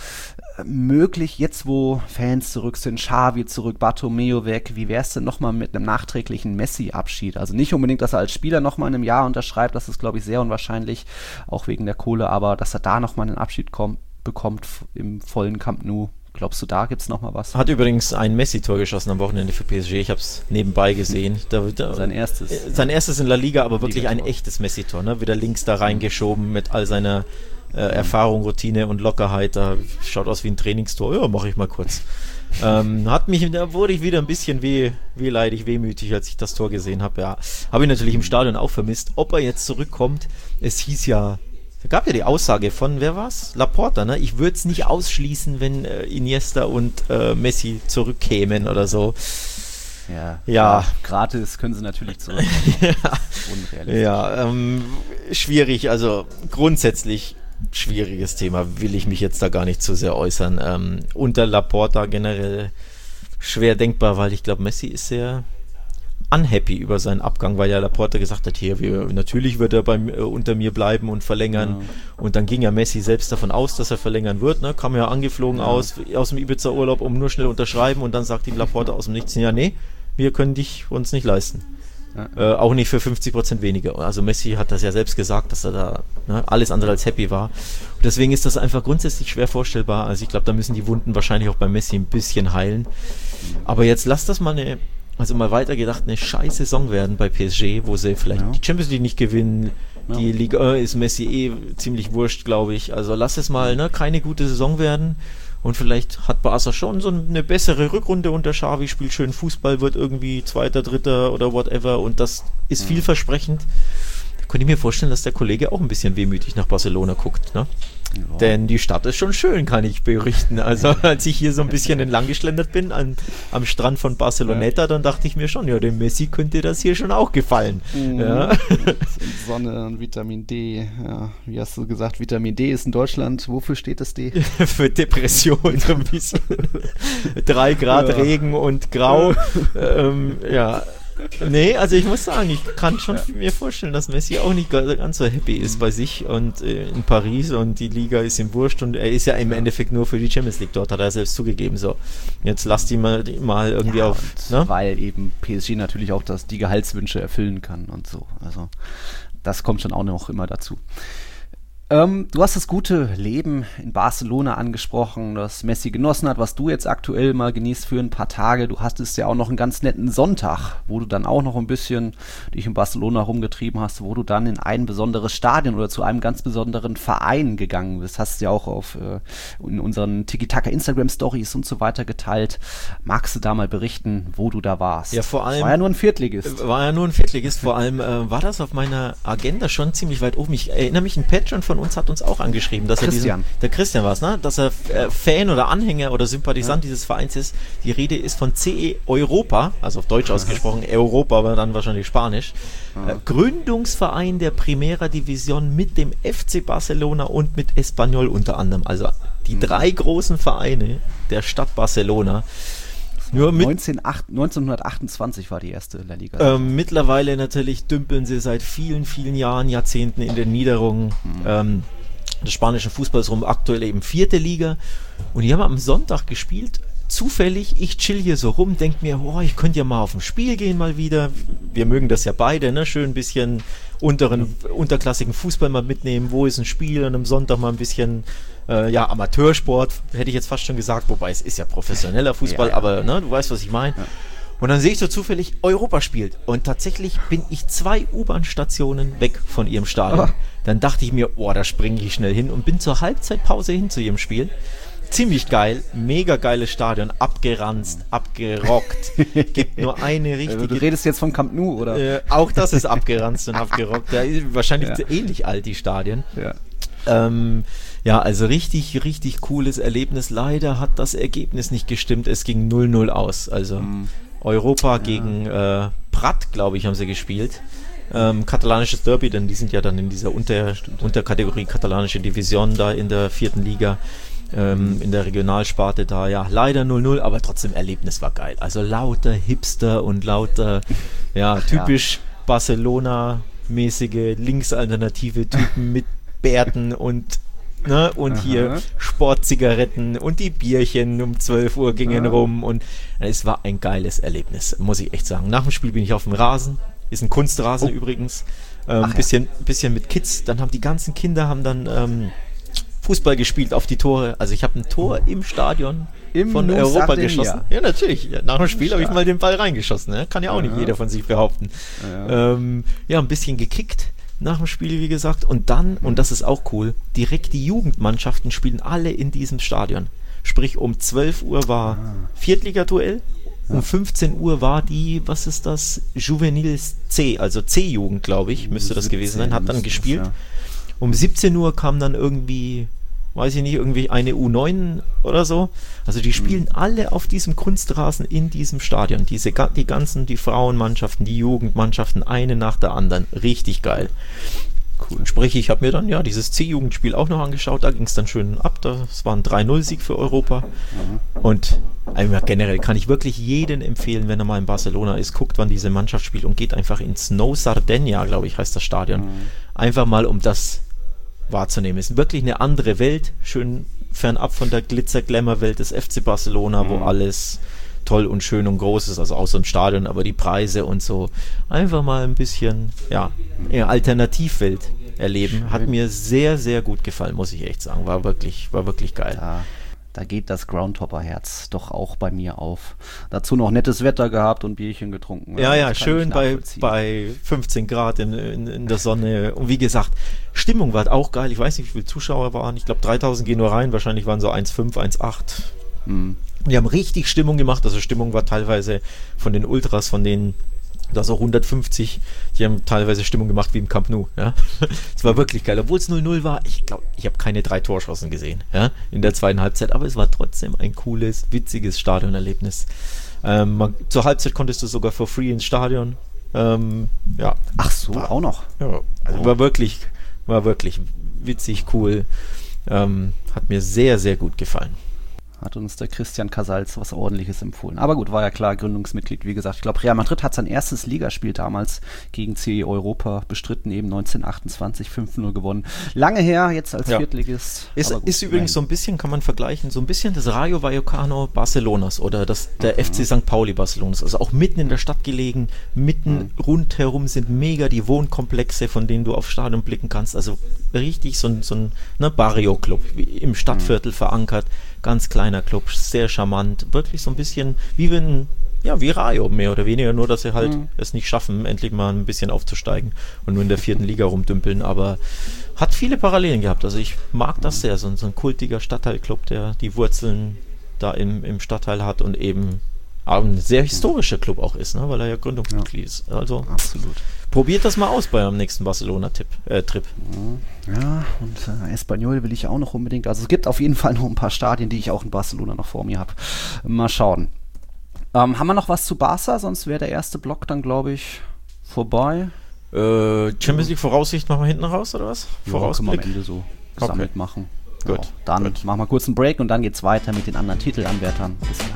möglich jetzt, wo Fans zurück sind, Xavi zurück, Bartomeu weg, wie wäre es denn nochmal mit einem nachträglichen Messi-Abschied? Also nicht unbedingt, dass er als Spieler nochmal in einem Jahr unterschreibt, das ist, glaube ich, sehr unwahrscheinlich, auch wegen der Kohle, aber dass er da nochmal einen Abschied kommt, bekommt im vollen Camp Nou. Glaubst du, da gibt es nochmal was? Hat übrigens ein Messi-Tor geschossen am Wochenende für P S G. Ich habe es nebenbei gesehen. Da, da, sein erstes. Äh, sein erstes in La Liga, aber wirklich Liga-Tor. Ein echtes Messi-Tor. Ne? Wieder links da reingeschoben mit all seiner äh, Erfahrung, Routine und Lockerheit. Da schaut aus wie ein Trainingstor. Ja, mache ich mal kurz. ähm, hat mich, da wurde ich wieder ein bisschen weh, wehleidig, wehmütig, als ich das Tor gesehen habe. Ja, habe ich natürlich im Stadion auch vermisst. Ob er jetzt zurückkommt, es hieß ja, da gab ja die Aussage von, wer war's? Laporta, ne? Ich würde es nicht ausschließen, wenn äh, Iniesta und äh, Messi zurückkämen oder so. Ja, ja. Gratis können sie natürlich zurück. ja, unrealistisch. Ja ähm, schwierig, also grundsätzlich schwieriges Thema, will ich mich jetzt da gar nicht zu sehr äußern. Ähm, unter Laporta generell schwer denkbar, weil ich glaube, Messi ist sehr unhappy über seinen Abgang, weil ja Laporta gesagt hat, hier, wir, natürlich wird er beim, äh, unter mir bleiben und verlängern. Ja. Und dann ging ja Messi selbst davon aus, dass er verlängern wird. Ne? Kam ja angeflogen ja. aus, aus dem Ibiza-Urlaub, um nur schnell unterschreiben und dann sagt ihm Laporta aus dem Nichts, ja nee, wir können dich uns nicht leisten. Ja. Äh, auch nicht für fünfzig Prozent weniger. Also Messi hat das ja selbst gesagt, dass er da ne, alles andere als happy war. Und deswegen ist das einfach grundsätzlich schwer vorstellbar. Also ich glaube, da müssen die Wunden wahrscheinlich auch bei Messi ein bisschen heilen. Aber jetzt lass das mal eine Also mal weiter gedacht, eine scheiß Saison werden bei P S G, wo sie vielleicht ja. die Champions League nicht gewinnen. Ja. Die Liga ist Messi eh ziemlich wurscht, glaube ich. Also lass es mal ne, keine gute Saison werden. Und vielleicht hat Barca schon so eine bessere Rückrunde unter Xavi, spielt schön Fußball, wird irgendwie Zweiter, Dritter oder whatever. Und das ist ja. vielversprechend. Da könnte ich mir vorstellen, dass der Kollege auch ein bisschen wehmütig nach Barcelona guckt, ne? Ja. Denn die Stadt ist schon schön, kann ich berichten. Also als ich hier so ein bisschen entlang geschlendert bin an, am Strand von Barceloneta, ja. dann dachte ich mir schon, ja, dem Messi könnte das hier schon auch gefallen. Mhm. Ja. Sonne und Vitamin D. Ja, wie hast du gesagt, Vitamin D ist in Deutschland, wofür steht das D? Für Depression so ein bisschen. Drei Grad ja. Regen und Grau. ähm, ja. Nee, also ich muss sagen, ich kann schon ja. mir vorstellen, dass Messi auch nicht ganz so happy ist bei sich und äh, in Paris und die Liga ist ihm wurscht und er ist ja im Endeffekt nur für die Champions League dort, hat er selbst zugegeben. So, jetzt lasst ihn mal, mal irgendwie ja, auf. Ne? Weil eben P S G natürlich auch das, die Gehaltswünsche erfüllen kann und so. Also das kommt schon auch noch immer dazu. Ähm, du hast das gute Leben in Barcelona angesprochen, das Messi genossen hat, was du jetzt aktuell mal genießt für ein paar Tage. Du hattest ja auch noch einen ganz netten Sonntag, wo du dann auch noch ein bisschen dich in Barcelona rumgetrieben hast, wo du dann in ein besonderes Stadion oder zu einem ganz besonderen Verein gegangen bist. Hast du ja auch auf äh, in unseren Tiki-Taka Instagram-Stories und so weiter geteilt. Magst du da mal berichten, wo du da warst? Ja, vor allem. War ja nur ein Viertligist. War ja nur ein Viertligist. Vor allem äh, war das auf meiner Agenda schon ziemlich weit oben. Ich erinnere mich, ein Patreon von uns hat uns auch angeschrieben, dass Christian. er diesen, der Christian war es, ne? Dass er äh, Fan oder Anhänger oder Sympathisant ja. dieses Vereins ist. Die Rede ist von C E Europa, also auf Deutsch ausgesprochen, Europa, aber dann wahrscheinlich Spanisch. Äh, Gründungsverein der Primera Division mit dem F C Barcelona und mit Espanyol unter anderem. Also die drei großen Vereine der Stadt Barcelona. Nur mit neunzehnhundertachtundzwanzig war die erste La Liga. Ähm, mittlerweile natürlich dümpeln sie seit vielen, vielen Jahren, Jahrzehnten in den Niederungen mhm. ähm, des spanischen Fußballs rum, aktuell eben vierte Liga. Und die haben am Sonntag gespielt. Zufällig, ich chill hier so rum, denke mir, oh, ich könnte ja mal auf ein Spiel gehen mal wieder. Wir mögen das ja beide, ne? Schön ein bisschen unteren, unterklassigen Fußball mal mitnehmen. Wo ist ein Spiel? Und am Sonntag mal ein bisschen äh, ja, Amateursport, hätte ich jetzt fast schon gesagt, wobei es ist ja professioneller Fußball, ja, ja. aber ne, du weißt, was ich meine. Ja. Und dann sehe ich so zufällig, Europa spielt. Und tatsächlich bin ich zwei U-Bahn-Stationen weg von ihrem Stadion. Oh. Dann dachte ich mir, oh, da springe ich schnell hin und bin zur Halbzeitpause hin zu ihrem Spiel. Ziemlich geil, mega geiles Stadion, abgeranzt, abgerockt. Gibt nur eine richtige... Du redest jetzt vom Camp Nou, oder? Äh, auch das ist abgeranzt und abgerockt. Da ist wahrscheinlich ja. ähnlich alt, die Stadien. Ja. Ähm, ja, also richtig, richtig cooles Erlebnis. Leider hat das Ergebnis nicht gestimmt. Es ging null null aus. Also mhm. Europa ja. gegen äh, Prat, glaube ich, haben sie gespielt. Ähm, katalanisches Derby, denn die sind ja dann in dieser Unter- Unterkategorie katalanische Division da in der vierten Liga. Ähm, in der Regionalsparte da, ja, leider null null, aber trotzdem Erlebnis war geil. Also lauter Hipster und lauter, ja, typisch ja. Barcelona-mäßige linksalternative Typen mit Bärten und ne, und Aha. hier Sportzigaretten und die Bierchen um zwölf Uhr gingen ja. rum und es war ein geiles Erlebnis, muss ich echt sagen. Nach dem Spiel bin ich auf dem Rasen, ist ein Kunstrasen oh. übrigens, ähm, Ach, bisschen, ja. bisschen mit Kids, dann haben die ganzen Kinder haben dann ähm, Fußball gespielt auf die Tore. Also ich habe ein Tor im Stadion Im von Europa Sardegna. geschossen. Ja, natürlich. Ja, nach dem Spiel habe ich mal den Ball reingeschossen. Ne? Kann ja auch ja. nicht jeder von sich behaupten. Ja. Ähm, ja, ein bisschen gekickt nach dem Spiel, wie gesagt. Und dann, und das ist auch cool, direkt die Jugendmannschaften spielen alle in diesem Stadion. Sprich, um zwölf Uhr war ah. Viertligaduell. Um ja. fünfzehn Uhr war die, was ist das? Juvenils C, also C-Jugend, glaube ich, müsste das gewesen sein, hat dann gespielt. Das, ja. Um siebzehn Uhr kam dann irgendwie, weiß ich nicht, irgendwie eine U neun oder so. Also die spielen mhm. alle auf diesem Kunstrasen in diesem Stadion. Diese, die ganzen, die Frauenmannschaften, die Jugendmannschaften, eine nach der anderen. Richtig geil. Cool. Sprich, ich habe mir dann ja dieses C-Jugendspiel auch noch angeschaut. Da ging es dann schön ab. Das war ein drei null Sieg für Europa. Mhm. Und also generell kann ich wirklich jeden empfehlen, wenn er mal in Barcelona ist, guckt, wann diese Mannschaft spielt und geht einfach ins Nou Sardegna, glaube ich, heißt das Stadion. Mhm. Einfach mal, um das wahrzunehmen. Es ist wirklich eine andere Welt, schön fernab von der Glitzer-Glamour-Welt des F C Barcelona, mhm. wo alles toll und schön und groß ist, also außer im Stadion, aber die Preise und so. Einfach mal ein bisschen, ja, eine Alternativwelt erleben. Schön. Hat mir sehr, sehr gut gefallen, muss ich echt sagen. War wirklich, war wirklich geil. Ja. Da geht das Groundhopper-Herz doch auch bei mir auf. Dazu noch nettes Wetter gehabt und Bierchen getrunken. Ja, ja, schön bei, bei fünfzehn Grad in, in, in der Sonne. Und wie gesagt, Stimmung war auch geil. Ich weiß nicht, wie viele Zuschauer waren. Ich glaube, dreitausend gehen nur rein. Wahrscheinlich waren so eins Komma fünf, eins Komma acht. Hm. Die haben richtig Stimmung gemacht. Also Stimmung war teilweise von den Ultras, von den da so hundertfünfzig, die haben teilweise Stimmung gemacht wie im Camp Nou. Ja? Es war wirklich geil. Obwohl es null null war, ich glaube, ich habe keine drei Torschancen gesehen, ja, in der zweiten Halbzeit, aber es war trotzdem ein cooles, witziges Stadionerlebnis. Ähm, man, zur Halbzeit konntest du sogar for free ins Stadion. Ähm, ja. Ach so, war, auch noch. Ja, also oh. war wirklich, war wirklich witzig, cool. Ähm, hat mir sehr, sehr gut gefallen. hat uns der Christian Casals was Ordentliches empfohlen. Aber gut, war ja klar, Gründungsmitglied, wie gesagt. Ich glaube, Real Madrid hat sein erstes Ligaspiel damals gegen C E Europa bestritten, eben neunzehnhundertachtundzwanzig, fünf null gewonnen. Lange her, jetzt als ja. Viertligist. Ist, gut, ist übrigens so ein bisschen, kann man vergleichen, so ein bisschen das Rayo Vallecano Barcelonas oder das, der mhm. F C Sankt Pauli Barcelonas. Also auch mitten in der Stadt gelegen, mitten mhm. rundherum sind mega die Wohnkomplexe, von denen du aufs Stadion blicken kannst. Also richtig so ein, so ein ne, Barrio-Club, im Stadtviertel mhm. verankert. Ganz kleiner Club, sehr charmant, wirklich so ein bisschen wie wenn, ja, wie Rayo mehr oder weniger, nur dass sie halt mhm. es nicht schaffen, endlich mal ein bisschen aufzusteigen und nur in der vierten Liga rumdümpeln, aber hat viele Parallelen gehabt, also ich mag das sehr, so, so ein kultiger Stadtteilclub, der die Wurzeln da im, im Stadtteil hat und eben aber ein sehr historischer Club auch ist, ne, weil er ja Gründungsmitglied ist, also absolut. Probiert das mal aus bei eurem nächsten Barcelona-Trip. Äh, Trip. Ja, und äh, Espanyol will ich auch noch unbedingt. Also es gibt auf jeden Fall noch ein paar Stadien, die ich auch in Barcelona noch vor mir habe. Mal schauen. Ähm, haben wir noch was zu Barca? Sonst wäre der erste Block dann, glaube ich, vorbei. Äh, Champions League Voraussicht machen wir hinten raus, oder was? Ja, können wir am Ende so gesammelt okay. machen. Gut. Ja, dann Gut. machen wir kurz einen Break und dann geht's weiter mit den anderen Titelanwärtern. Bis gleich.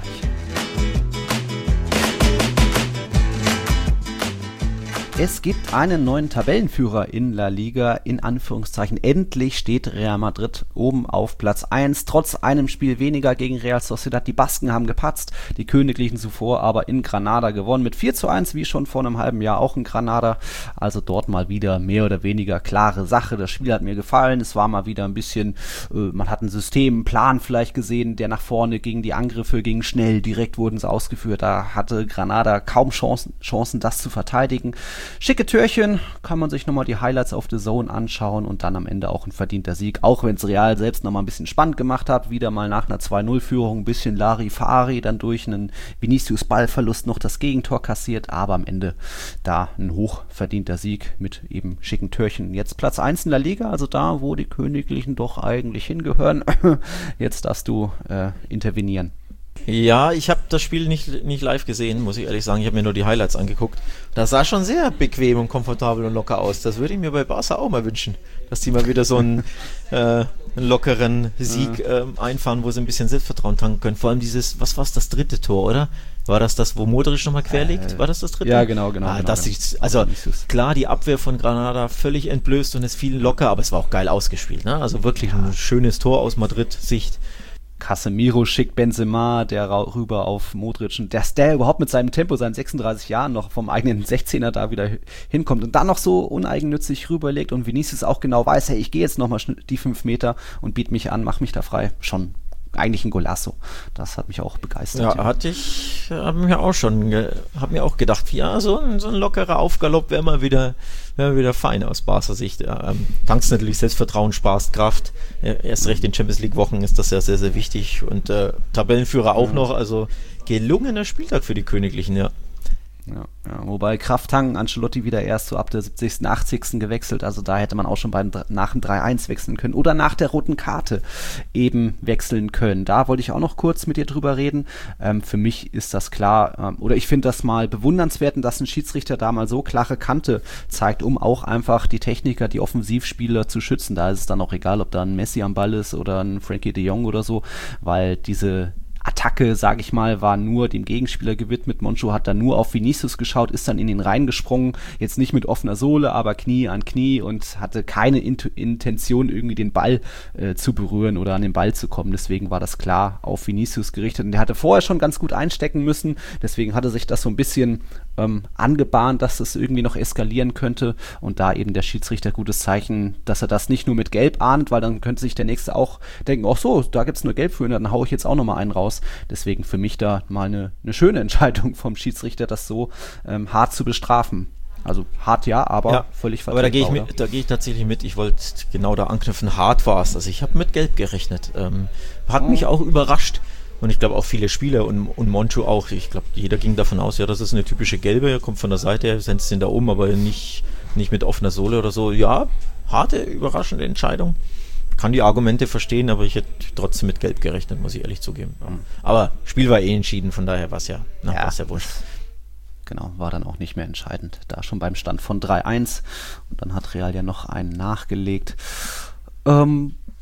Es gibt einen neuen Tabellenführer in La Liga, in Anführungszeichen. Endlich steht Real Madrid oben auf Platz eins, trotz einem Spiel weniger gegen Real Sociedad. Die Basken haben gepatzt, die Königlichen zuvor aber in Granada gewonnen. Mit vier zu eins, wie schon vor einem halben Jahr auch in Granada. Also dort mal wieder mehr oder weniger klare Sache. Das Spiel hat mir gefallen. Es war mal wieder ein bisschen, äh, man hat ein System, einen Plan vielleicht gesehen, der nach vorne ging. Die Angriffe gingen schnell, direkt wurden sie ausgeführt. Da hatte Granada kaum Chancen, Chancen das zu verteidigen. Schicke Türchen, kann man sich nochmal die Highlights auf The Zone anschauen und dann am Ende auch ein verdienter Sieg, auch wenn es Real selbst nochmal ein bisschen spannend gemacht hat, wieder mal nach einer zwei null Führung ein bisschen Larifari, dann durch einen Vinicius Ballverlust noch das Gegentor kassiert, aber am Ende da ein hochverdienter Sieg mit eben schicken Türchen. Jetzt Platz eins in der Liga, also da, wo die Königlichen doch eigentlich hingehören. Jetzt darfst du äh, intervenieren. Ja, ich habe das Spiel nicht, nicht live gesehen, muss ich ehrlich sagen. Ich habe mir nur die Highlights angeguckt. Das sah schon sehr bequem und komfortabel und locker aus. Das würde ich mir bei Barca auch mal wünschen, dass die mal wieder so einen, äh, einen lockeren Sieg äh, einfahren, wo sie ein bisschen Selbstvertrauen tanken können. Vor allem dieses, was war es, das dritte Tor, oder? War das das, wo Modric nochmal quer liegt? War das das dritte? Ja, genau, genau. Ah, genau, das genau. Ich, also klar, die Abwehr von Granada völlig entblößt und es fiel locker, aber es war auch geil ausgespielt. Ne? Also wirklich ja. ein schönes Tor aus Madrid-Sicht. Casemiro schickt Benzema, der rüber auf Modric, und dass der überhaupt mit seinem Tempo, seinen sechsunddreißig Jahren noch vom eigenen sechzehner da wieder hinkommt und dann noch so uneigennützig rüberlegt und Vinicius auch genau weiß, hey, ich gehe jetzt nochmal die fünf Meter und biete mich an, mach mich da frei. Schon eigentlich ein Golasso. Das hat mich auch begeistert. Ja, ja. hatte ich, habe mir auch schon, habe mir auch gedacht, ja, so ein, so ein lockerer Aufgalopp wäre mal wieder, wäre wieder fein aus Barca Sicht. Ähm, tankst natürlich Selbstvertrauen, sparst Kraft. Erst recht in Champions League Wochen ist das ja sehr, sehr wichtig und äh, Tabellenführer auch mhm. noch, also gelungener Spieltag für die Königlichen, ja. Ja, ja, wobei Kraft tanken, Ancelotti wieder erst so ab der siebzigsten, achtzigsten gewechselt, also da hätte man auch schon beim, nach dem drei eins wechseln können oder nach der roten Karte eben wechseln können. Da wollte ich auch noch kurz mit dir drüber reden. Ähm, für mich ist das klar, ähm, oder ich finde das mal bewundernswert, dass ein Schiedsrichter da mal so klare Kante zeigt, um auch einfach die Techniker, die Offensivspieler zu schützen. Da ist es dann auch egal, ob da ein Messi am Ball ist oder ein Frankie de Jong oder so, weil diese Attacke, sage ich mal, war nur dem Gegenspieler gewidmet. Moncho hat dann nur auf Vinicius geschaut, ist dann in ihn reingesprungen, jetzt nicht mit offener Sohle, aber Knie an Knie und hatte keine Int- Intention, irgendwie den Ball äh, zu berühren oder an den Ball zu kommen. Deswegen war das klar auf Vinicius gerichtet. Und der hatte vorher schon ganz gut einstecken müssen. Deswegen hatte sich das so ein bisschen ähm, angebahnt, dass das irgendwie noch eskalieren könnte. Und da eben der Schiedsrichter gutes Zeichen, dass er das nicht nur mit Gelb ahnt, weil dann könnte sich der Nächste auch denken, ach so, da gibt's nur Gelb für, dann hau ich jetzt auch nochmal einen raus. Deswegen für mich da mal eine, eine schöne Entscheidung vom Schiedsrichter, das so ähm, hart zu bestrafen. Also hart ja, aber ja, völlig vertretbar. Aber da gehe ich, mit, da geh ich tatsächlich mit. Ich wollte genau da anknüpfen. Hart war es. Also ich habe mit Gelb gerechnet. Ähm, hat oh. mich auch überrascht. Und ich glaube auch viele Spieler und, und Moncho auch. Ich glaube, jeder ging davon aus, ja, das ist eine typische Gelbe. Er kommt von der Seite, er setzt ihn da um, aber nicht, nicht mit offener Sohle oder so. Ja, harte, überraschende Entscheidung. Kann die Argumente verstehen, aber ich hätte trotzdem mit Gelb gerechnet, muss ich ehrlich zugeben. Mhm. Aber Spiel war eh entschieden, von daher war es ja, na, ja. ja wurscht. Genau, war dann auch nicht mehr entscheidend. Da schon beim Stand von drei eins und dann hat Real ja noch einen nachgelegt. Ähm,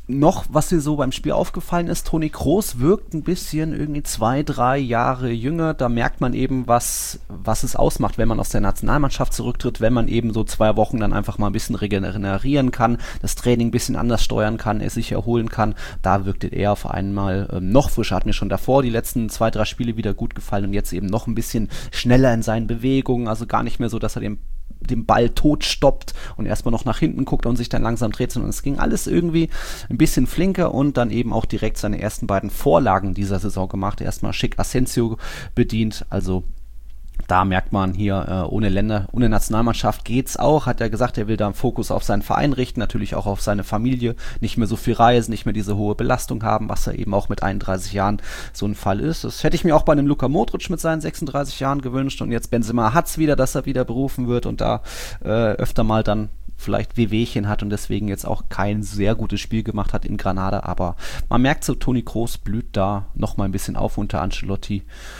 noch, was dir so beim Spiel aufgefallen ist, Toni Kroos wirkt ein bisschen irgendwie zwei, drei Jahre jünger. Da merkt man eben, was, was es ausmacht, wenn man aus der Nationalmannschaft zurücktritt, wenn man eben so zwei Wochen dann einfach mal ein bisschen regenerieren kann, das Training ein bisschen anders steuern kann, er sich erholen kann. Da wirkte er auf einmal ähm, noch frischer. Hat mir schon davor die letzten zwei, drei Spiele wieder gut gefallen und jetzt eben noch ein bisschen schneller in seinen Bewegungen. Also gar nicht mehr so, dass er den den Ball tot stoppt und erstmal noch nach hinten guckt und sich dann langsam dreht, sondern es ging alles irgendwie ein bisschen flinker und dann eben auch direkt seine ersten beiden Vorlagen dieser Saison gemacht. Erstmal schick Asensio bedient, also da merkt man hier, äh, ohne Länder, ohne Nationalmannschaft geht's auch. Hat er gesagt, er will da einen Fokus auf seinen Verein richten, natürlich auch auf seine Familie, nicht mehr so viel reisen, nicht mehr diese hohe Belastung haben, was er eben auch mit einunddreißig Jahren so ein Fall ist. Das hätte ich mir auch bei einem Luka Modric mit seinen sechsunddreißig Jahren gewünscht und jetzt Benzema hat's wieder, dass er wieder berufen wird und da äh, öfter mal dann vielleicht Wehwehchen hat und deswegen jetzt auch kein sehr gutes Spiel gemacht hat in Granada, aber man merkt so, Toni Kroos blüht da noch mal ein bisschen auf unter Ancelotti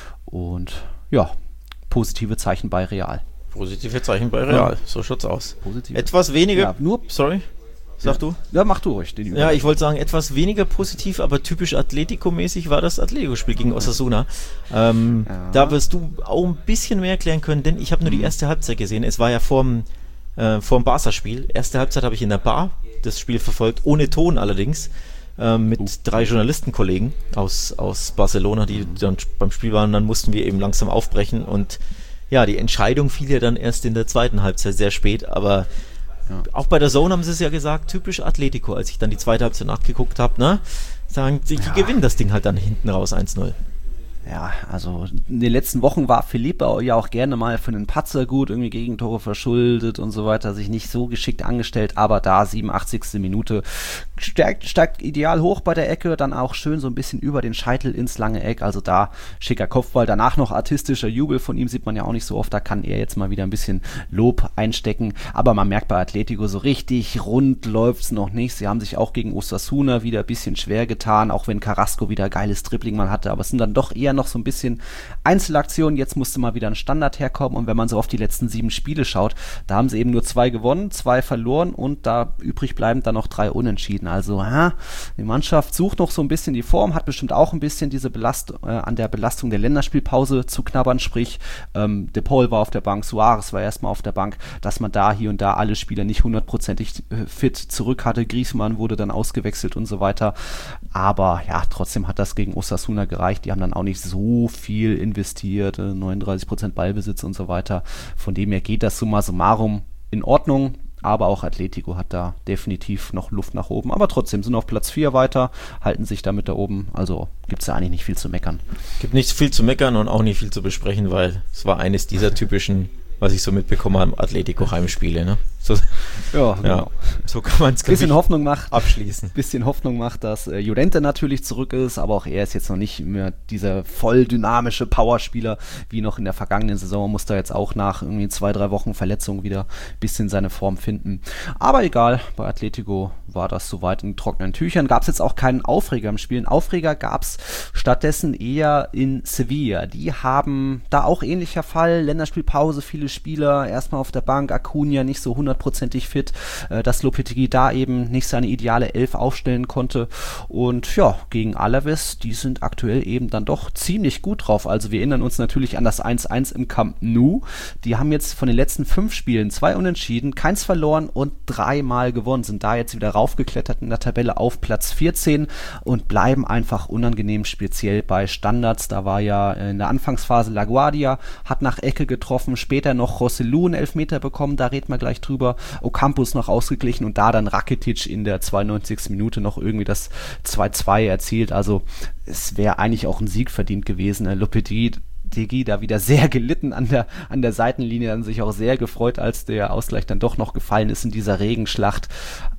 und ja, positive Zeichen bei Real. Positive Zeichen bei Real, ja. So schaut's aus. Positive. Etwas weniger, ja, nur, sorry, sag ja. du? Ja, mach du ruhig. Den ja, ich wollte sagen, etwas weniger positiv, aber typisch Atletico-mäßig war das Atletico-Spiel gegen Osasuna. Ähm, ja. Da wirst du auch ein bisschen mehr erklären können, denn ich habe nur die erste Halbzeit gesehen. Es war ja vorm, äh, vorm Barca-Spiel. Erste Halbzeit habe ich in der Bar das Spiel verfolgt, ohne Ton allerdings. mit uh. drei Journalistenkollegen aus, aus Barcelona, die dann beim Spiel waren, dann mussten wir eben langsam aufbrechen und ja, die Entscheidung fiel ja dann erst in der zweiten Halbzeit sehr spät, aber ja. Auch bei der Zone haben sie es ja gesagt, typisch Atletico, als ich dann die zweite Halbzeit nachgeguckt habe, ne, sagen, sie ja. gewinnen das Ding halt dann hinten raus eins null. Ja, also in den letzten Wochen war Felipe ja auch gerne mal für einen Patzer gut, irgendwie Gegentore verschuldet und so weiter, sich nicht so geschickt angestellt, aber da siebenundachtzigste Minute steigt, steigt ideal hoch bei der Ecke, dann auch schön so ein bisschen über den Scheitel ins lange Eck, also da schicker Kopfball, danach noch artistischer Jubel, von ihm sieht man ja auch nicht so oft, da kann er jetzt mal wieder ein bisschen Lob einstecken, aber man merkt bei Atletico so richtig rund läuft's noch nicht, sie haben sich auch gegen Osasuna wieder ein bisschen schwer getan, auch wenn Carrasco wieder geiles Dribbling mal hatte, aber es sind dann doch eher noch so ein bisschen Einzelaktionen, jetzt musste mal wieder ein Standard herkommen und wenn man so auf die letzten sieben Spiele schaut, da haben sie eben nur zwei gewonnen, zwei verloren und da übrig bleiben dann noch drei Unentschieden, also ha, die Mannschaft sucht noch so ein bisschen die Form, hat bestimmt auch ein bisschen diese Belast äh, an der Belastung der Länderspielpause zu knabbern, sprich ähm, De Paul war auf der Bank, Suarez war erstmal auf der Bank, dass man da hier und da alle Spieler nicht hundertprozentig äh, fit zurück hatte, Griezmann wurde dann ausgewechselt und so weiter, aber ja, trotzdem hat das gegen Osasuna gereicht, die haben dann auch nicht so viel investiert, äh, neununddreißig Prozent Ballbesitz und so weiter. Von dem her geht das summa summarum in Ordnung, aber auch Atletico hat da definitiv noch Luft nach oben. Aber trotzdem sind auf Platz vier weiter, halten sich damit da oben. Also gibt es ja eigentlich nicht viel zu meckern. Gibt nicht viel zu meckern und auch nicht viel zu besprechen, weil es war eines dieser typischen, was ich so mitbekommen habe, Atletico-Heimspiele, ne? So, ja, genau. Ja, so kann man es bisschen Hoffnung macht, abschließen. Bisschen Hoffnung macht, dass äh, Llorente natürlich zurück ist, aber auch er ist jetzt noch nicht mehr dieser voll dynamische Powerspieler wie noch in der vergangenen Saison. Muss da jetzt auch nach irgendwie zwei, drei Wochen Verletzung wieder ein bisschen seine Form finden. Aber egal, bei Atletico war das soweit in trockenen Tüchern. Gab es jetzt auch keinen Aufreger im Spiel. Einen Aufreger gab es stattdessen eher in Sevilla. Die haben da auch ähnlicher Fall, Länderspielpause, viele Spieler, erstmal auf der Bank, Acuna nicht so hundertprozentig fit, äh, dass Lopetegui da eben nicht seine ideale Elf aufstellen konnte und ja, gegen Alaves, die sind aktuell eben dann doch ziemlich gut drauf, also wir erinnern uns natürlich an das eins eins im Camp Nou, die haben jetzt von den letzten fünf Spielen zwei Unentschieden, keins verloren und dreimal gewonnen, sind da jetzt wieder raufgeklettert in der Tabelle auf Platz vierzehn und bleiben einfach unangenehm, speziell bei Standards, da war ja in der Anfangsphase LaGuardia, hat nach Ecke getroffen, später noch Rosselló einen Elfmeter bekommen, da reden wir gleich drüber, Ocampos noch ausgeglichen und da dann Rakitic in der zweiundneunzigsten Minute noch irgendwie das zwei zwei erzielt, also es wäre eigentlich auch ein Sieg verdient gewesen, Lopetegui da wieder sehr gelitten an der, an der Seitenlinie, dann sich auch sehr gefreut, als der Ausgleich dann doch noch gefallen ist in dieser Regenschlacht.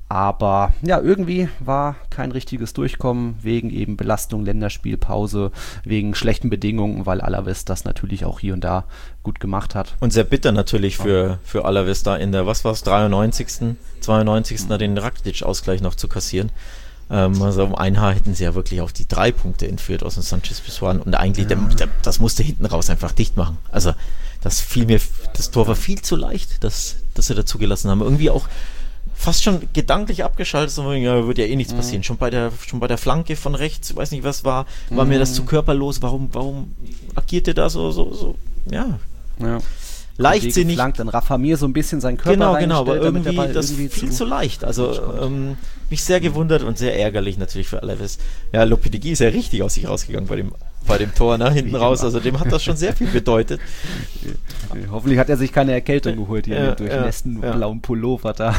Aber ja, irgendwie war kein richtiges Durchkommen, wegen eben Belastung, Länderspielpause, wegen schlechten Bedingungen, weil Alaves das natürlich auch hier und da gut gemacht hat. Und sehr bitter natürlich für, für Alaves da in der, was war es, dreiundneunzigsten, zweiundneunzigsten Mhm. den Rakitic-Ausgleich noch zu kassieren. Ähm, also um ein Haar hätten sie ja wirklich auf die drei Punkte entführt aus dem Sanchez-Pizjuan und eigentlich, ja. der, der, das musste hinten raus einfach dicht machen. Also das fiel mir, das Tor war viel zu leicht, dass, dass sie da zugelassen haben. Irgendwie auch fast schon gedanklich abgeschaltet, so, ja, wird ja eh nichts mhm. passieren. Schon bei der, schon bei der Flanke von rechts, weiß nicht was war, war mhm. mir das zu körperlos. Warum, warum agiert der da so, so, so, ja. ja. Leichtsinnig. Flankt, dann Rafa Mir so ein bisschen seinen Körper Genau, genau, aber irgendwie Ball das irgendwie viel zu zu leicht. Also ähm, mich sehr gewundert und sehr ärgerlich natürlich für Alaves. Ja, Lopetegui ist ja richtig aus sich rausgegangen bei dem, bei dem Tor, ne, hinten raus. Also dem hat das schon sehr viel bedeutet. Hoffentlich hat er sich keine Erkältung geholt hier ja, mit durchnässten ja, blauen Pullover da.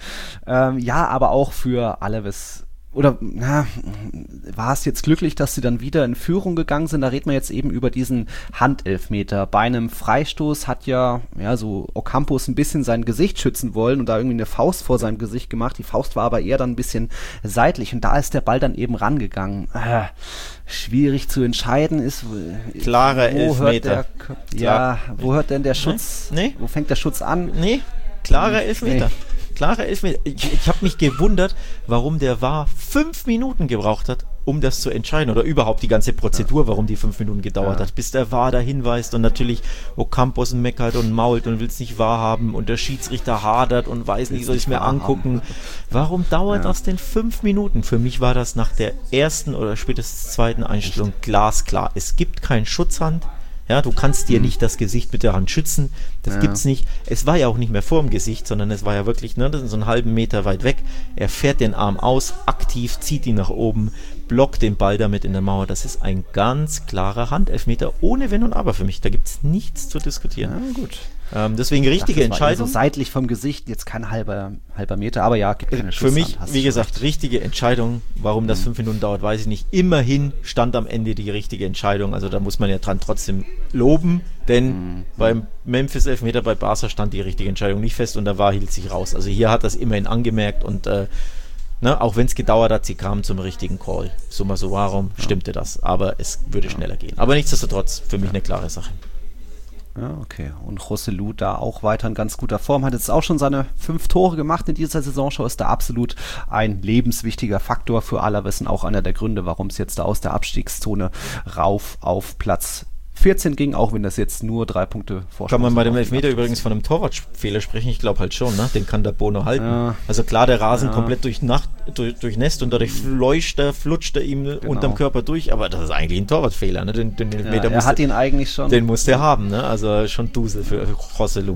ähm, ja, aber auch für Alaves. Oder na, war es jetzt glücklich, dass sie dann wieder in Führung gegangen sind? Da reden wir jetzt eben über diesen Handelfmeter. Bei einem Freistoß hat ja, ja so Ocampos ein bisschen sein Gesicht schützen wollen und da irgendwie eine Faust vor seinem Gesicht gemacht. Die Faust war aber eher dann ein bisschen seitlich und da ist der Ball dann eben rangegangen. Äh, schwierig zu entscheiden ist. Klarer Elfmeter. Der, ja, wo hört denn der Schutz? Nee? Wo fängt der Schutz an? Nee, klarer Elfmeter. Nee. Klarer Elfmeter. Ich, ich habe mich gewundert, warum der V A R fünf Minuten gebraucht hat, um das zu entscheiden. Oder überhaupt die ganze Prozedur, warum die fünf Minuten gedauert ja. hat. Bis der V A R da hinweist und natürlich Ocampos meckert und mault und will es nicht wahrhaben und der Schiedsrichter hadert und weiß nicht, soll ich es mir angucken. Warum dauert ja. das denn fünf Minuten? Für mich war das nach der ersten oder spätestens zweiten Einstellung glasklar. Es gibt kein Schutzhand. Ja, du kannst dir nicht das Gesicht mit der Hand schützen. Das ja. gibt's nicht. Es war ja auch nicht mehr vor dem Gesicht, sondern es war ja wirklich ne, so einen halben Meter weit weg. Er fährt den Arm aus, aktiv, zieht ihn nach oben, blockt den Ball damit in der Mauer. Das ist ein ganz klarer Handelfmeter, ohne Wenn und Aber für mich. Da gibt's nichts zu diskutieren. Ja, gut. Ähm, deswegen richtige dachte, Entscheidung. So seitlich vom Gesicht, jetzt kein halber, halber Meter, aber ja, gibt keine Für mich, wie gesagt, recht. richtige Entscheidung. Warum das mhm. fünf Minuten dauert, weiß ich nicht. Immerhin stand am Ende die richtige Entscheidung. Also da muss man ja dran trotzdem loben, denn mhm. beim Memphis Elfmeter bei Barca stand die richtige Entscheidung nicht fest und der V A R hielt sich raus. Also hier hat das immerhin angemerkt und äh, ne, auch wenn es gedauert hat, sie kamen zum richtigen Call. Summa summarum ja. stimmte das, aber es würde ja. schneller gehen. Aber nichtsdestotrotz, für mich ja. eine klare Sache. Ja, okay. Und Joselu da auch weiter in ganz guter Form. Hat jetzt auch schon seine fünf Tore gemacht in dieser Saisonschau. Ist da absolut ein lebenswichtiger Faktor für Alaves und auch einer der Gründe, warum es jetzt da aus der Abstiegszone rauf auf Platz vierzehn ging, auch wenn das jetzt nur drei Punkte Vorsprung. Kann man bei dem Elfmeter übrigens von einem Torwartfehler sprechen? Ich glaube halt schon, ne? Den kann der Bono halten. Ja. Also klar, der Rasen ja. komplett durch Nacht, durch, durchnässt und dadurch fleucht er, flutscht er ihm genau. unterm Körper durch, aber das ist eigentlich ein Torwartfehler, ne? Den, den Elfmeter ja, er musste, hat ihn eigentlich schon. Den musste er haben, ne? Also schon Dusel für Joselu.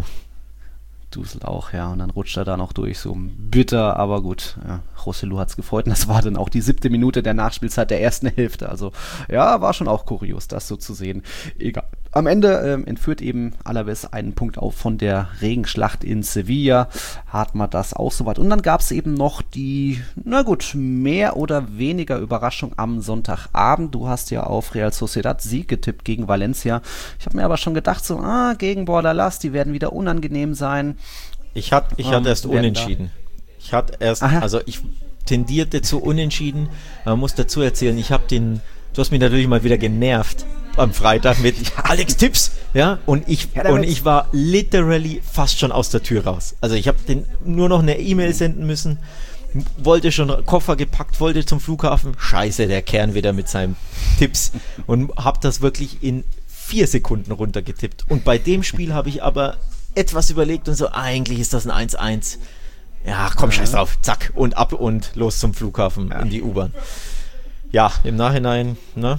Dusel auch, ja, und dann rutscht er da noch durch, so bitter, aber gut, ja, Joselu hat's gefreut und das war dann auch die siebte Minute der Nachspielzeit der ersten Hälfte, also ja, war schon auch kurios, das so zu sehen, egal. Am Ende ähm, entführt eben Alaves einen Punkt auf von der Regenschlacht in Sevilla, hat man das auch soweit. Und dann gab es eben noch die, na gut, mehr oder weniger Überraschung am Sonntagabend. Du hast ja auf Real Sociedad Sieg getippt gegen Valencia. Ich habe mir aber schon gedacht, so, ah, gegen Bordalas, die werden wieder unangenehm sein. Ich hatte ich um, hatte erst unentschieden. Ich hatte erst, Aha. also ich tendierte zu unentschieden. Man muss dazu erzählen, ich habe den, du hast mich natürlich mal wieder genervt am Freitag mit Alex Tipps, ja, und ich ja, und ich war literally fast schon aus der Tür raus. Also ich habe den nur noch eine E-Mail senden müssen, wollte schon Koffer gepackt, wollte zum Flughafen. Scheiße, der Kern wieder mit seinen Tipps und habe das wirklich in vier Sekunden runtergetippt. Und bei dem Spiel habe ich aber etwas überlegt und so, eigentlich ist das ein eins eins. Ja, komm, ja. scheiß drauf, zack, und ab und los zum Flughafen ja. in die U-Bahn. Ja, im Nachhinein, ne?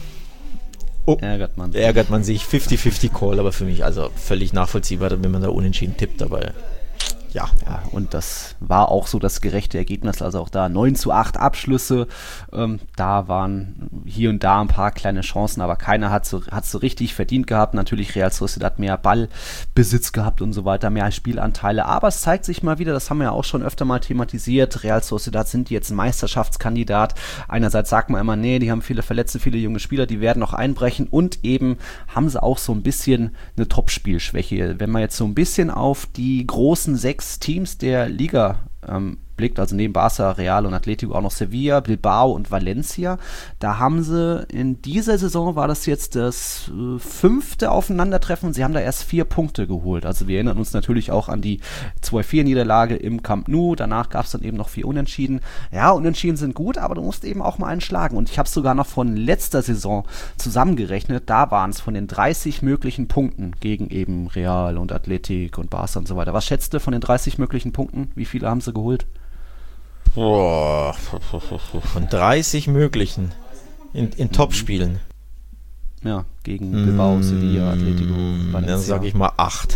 Oh, ärgert man sich. Ärgert man sich. fünfzig fünfzig Call, aber für mich also völlig nachvollziehbar, wenn man da unentschieden tippt, aber ja. ja. Und das war auch so das gerechte Ergebnis, also auch da neun zu acht Abschlüsse, ähm, da waren hier und da ein paar kleine Chancen, aber keiner hat so, hat so richtig verdient gehabt, natürlich Real Sociedad mehr Ballbesitz gehabt und so weiter, mehr Spielanteile, aber es zeigt sich mal wieder, das haben wir ja auch schon öfter mal thematisiert, Real Sociedad sind jetzt ein Meisterschaftskandidat, einerseits sagt man immer, nee, die haben viele Verletzte, viele junge Spieler, die werden noch einbrechen und eben haben sie auch so ein bisschen eine Topspielschwäche, wenn man jetzt so ein bisschen auf die großen sechs Teams der Liga ähm, blickt, also neben Barca, Real und Atletico auch noch Sevilla, Bilbao und Valencia. Da haben sie in dieser Saison, war das jetzt das äh, fünfte Aufeinandertreffen und sie haben da erst vier Punkte geholt. Also wir erinnern uns natürlich auch an die zwei vier Niederlage im Camp Nou. Danach gab es dann eben noch vier Unentschieden. Ja, Unentschieden sind gut, aber du musst eben auch mal einen schlagen. Und ich habe es sogar noch von letzter Saison zusammengerechnet. Da waren es von den dreißig möglichen Punkten gegen eben Real und Athletic und Barca und so weiter. Was schätzt du von den dreißig möglichen Punkten? Wie viele haben sie geholt? Boah, von dreißig möglichen in, in Top-Spielen. Ja, gegen Bilbao, mmh, Sevilla, Atletico, Valencia. Dann sage ich mal acht.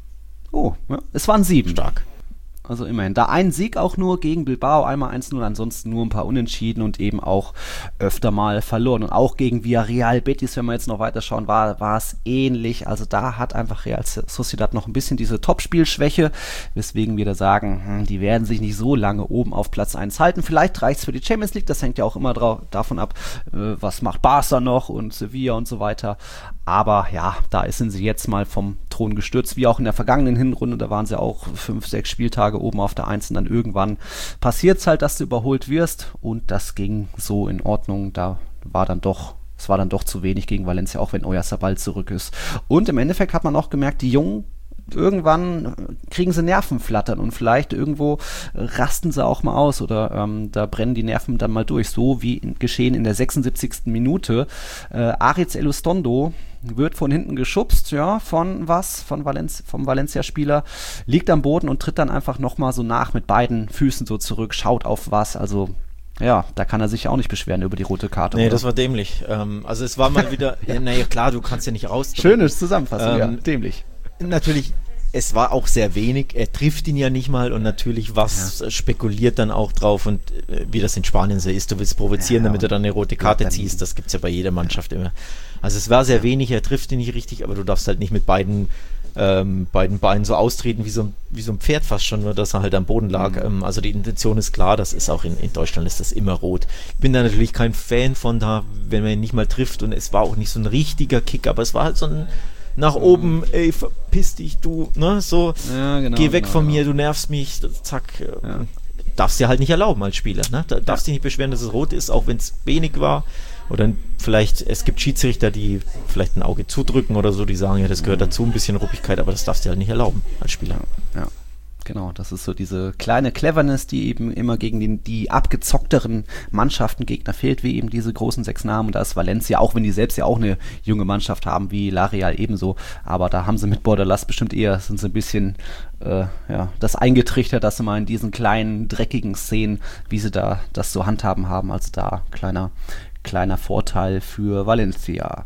Oh, ja, es waren sieben. Stark. Also immerhin. Da ein Sieg auch nur gegen Bilbao, einmal eins null, ansonsten nur ein paar Unentschieden und eben auch öfter mal verloren. Und auch gegen Villarreal Betis, wenn wir jetzt noch weiter schauen, war, war es ähnlich. Also da hat einfach Real Sociedad noch ein bisschen diese Topspielschwäche, weswegen wir da sagen, hm, die werden sich nicht so lange oben auf Platz eins halten. Vielleicht reicht es für die Champions League, das hängt ja auch immer drauf, davon ab, äh, was macht Barca noch und Sevilla und so weiter. Aber ja, da sind sie jetzt mal vom Thron gestürzt, wie auch in der vergangenen Hinrunde. Da waren sie auch fünf, sechs Spieltage oben auf der Eins und dann irgendwann passiert es halt, dass du überholt wirst. Und das ging so in Ordnung. Da war dann doch, es war dann doch zu wenig gegen Valencia, auch wenn Oyarzabal zurück ist. Und im Endeffekt hat man auch gemerkt, die Jungen, irgendwann kriegen sie Nervenflattern und vielleicht irgendwo rasten sie auch mal aus oder ähm, da brennen die Nerven dann mal durch. So wie in, geschehen in der sechsundsiebzigsten Minute. Äh, Aritz Elustondo wird von hinten geschubst, ja, von was? Von Valenz, vom Valencia-Spieler, liegt am Boden und tritt dann einfach nochmal so nach mit beiden Füßen so zurück, schaut auf was, also ja, da kann er sich auch nicht beschweren über die rote Karte. Nee, oder? Das war dämlich. Ähm, also es war mal wieder, ja. Naja klar, du kannst ja nicht raus. Schönes Zusammenfassung, ähm, ja, dämlich. Natürlich, es war auch sehr wenig, er trifft ihn ja nicht mal und natürlich was ja. spekuliert dann auch drauf und äh, wie das in Spanien so ist, du willst provozieren, ja, damit du dann eine rote Karte ziehst, das gibt's ja bei jeder Mannschaft immer. Also es war sehr wenig, er trifft ihn nicht richtig, aber du darfst halt nicht mit beiden ähm, beiden Beinen so austreten wie so, ein, wie so ein Pferd fast schon, nur dass er halt am Boden lag. Mhm. Ähm, also die Intention ist klar, das ist auch in, in Deutschland ist das immer rot. Ich bin da natürlich kein Fan von da, wenn man ihn nicht mal trifft und es war auch nicht so ein richtiger Kick, aber es war halt so ein nach oben, ey, verpiss dich, du, ne, so, ja, genau, geh weg genau, von genau. mir, du nervst mich, zack, ja. darfst dir halt nicht erlauben als Spieler, ne, da, darfst ja. dich nicht beschweren, dass es rot ist, auch wenn es wenig war, oder vielleicht, es gibt Schiedsrichter, die vielleicht ein Auge zudrücken oder so, die sagen, ja, das gehört dazu, ein bisschen Ruppigkeit, aber das darfst du halt nicht erlauben als Spieler. Ja, ja. Genau, das ist so diese kleine Cleverness, die eben immer gegen den, die abgezockteren Mannschaften Gegner fehlt, wie eben diese großen sechs Namen. Und da ist Valencia, auch wenn die selbst ja auch eine junge Mannschaft haben, wie La Real ebenso. Aber da haben sie mit Bordalás bestimmt eher, sind sie ein bisschen äh, ja, das eingetrichtert, dass sie mal in diesen kleinen, dreckigen Szenen, wie sie da das so handhaben haben. Also da kleiner, kleiner Vorteil für Valencia.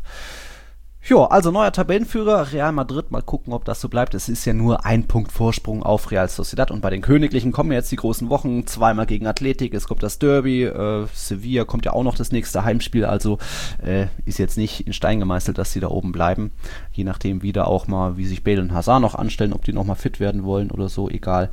Ja, also neuer Tabellenführer, Real Madrid, mal gucken, ob das so bleibt. Es ist ja nur ein Punkt Vorsprung auf Real Sociedad und bei den Königlichen kommen jetzt die großen Wochen, zweimal gegen Athletic, es kommt das Derby, äh, Sevilla kommt ja auch noch das nächste Heimspiel, also äh, ist jetzt nicht in Stein gemeißelt, dass sie da oben bleiben, je nachdem wieder auch mal, wie sich Bale und Hazard noch anstellen, ob die noch mal fit werden wollen oder so, egal.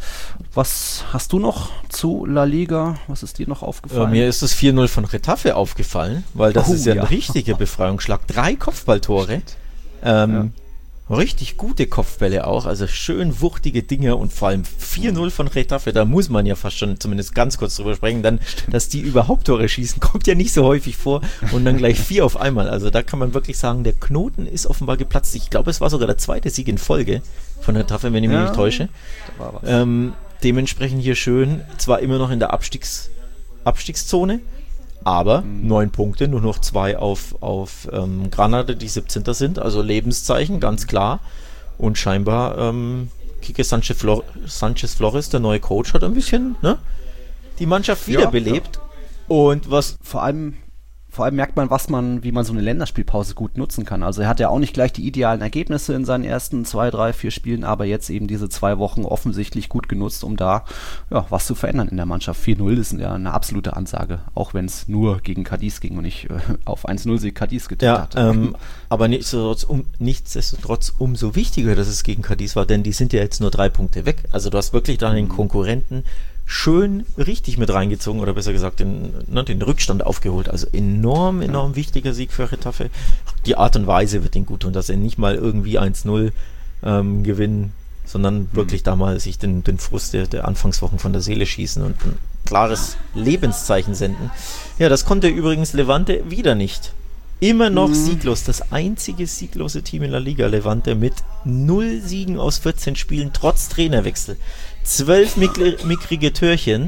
Was hast du noch zu La Liga, was ist dir noch aufgefallen? Äh, mir ist das vier null von Retafe aufgefallen, weil das oh, ist ja, ja. ein richtiger Befreiungsschlag, drei Kopfballtore. Ähm, ja. Richtig gute Kopfbälle auch, also schön wuchtige Dinge und vor allem vier null von Retafe, da muss man ja fast schon zumindest ganz kurz drüber sprechen, dann, dass die überhaupt Tore schießen, kommt ja nicht so häufig vor und dann gleich vier auf einmal, also da kann man wirklich sagen, der Knoten ist offenbar geplatzt, ich glaube es war sogar der zweite Sieg in Folge von Retafe, wenn ich mich ja, nicht täusche, da war was. Ähm, dementsprechend hier schön, zwar immer noch in der Abstiegs, Abstiegszone, aber mhm. neun Punkte, nur noch zwei auf, auf ähm, Granada, die siebzehnter sind, also Lebenszeichen, ganz klar. Und scheinbar ähm, Quique Sánchez, Flor- Sánchez Flores, der neue Coach, hat ein bisschen ne, die Mannschaft wiederbelebt. Ja, ja. Und was vor allem Vor allem merkt man, was man, wie man so eine Länderspielpause gut nutzen kann. Also er hat ja auch nicht gleich die idealen Ergebnisse in seinen ersten zwei, drei, vier Spielen, aber jetzt eben diese zwei Wochen offensichtlich gut genutzt, um da ja, was zu verändern in der Mannschaft. vier null ist ja eine absolute Ansage, auch wenn es nur gegen Cadiz ging und nicht äh, auf eins null Sieg Cadiz getippt ja, hat. Ähm, aber nichtsdestotrotz, um, nichtsdestotrotz umso wichtiger, dass es gegen Cadiz war, denn die sind ja jetzt nur drei Punkte weg. Also du hast wirklich da den Konkurrenten schön richtig mit reingezogen oder besser gesagt den, ne, den Rückstand aufgeholt. Also enorm, enorm ja. wichtiger Sieg für Retafe. Die Art und Weise wird ihnen gut tun, dass sie nicht mal irgendwie eins null ähm, gewinnen, sondern mhm. wirklich da mal sich den, den Frust der, der Anfangswochen von der Seele schießen und ein klares Lebenszeichen senden. Ja, das konnte übrigens Levante wieder nicht. Immer noch mhm. sieglos. Das einzige sieglose Team in La Liga, Levante, mit null Siegen aus vierzehn Spielen, trotz Trainerwechsel. Zwölf mickl- mickrige Törchen.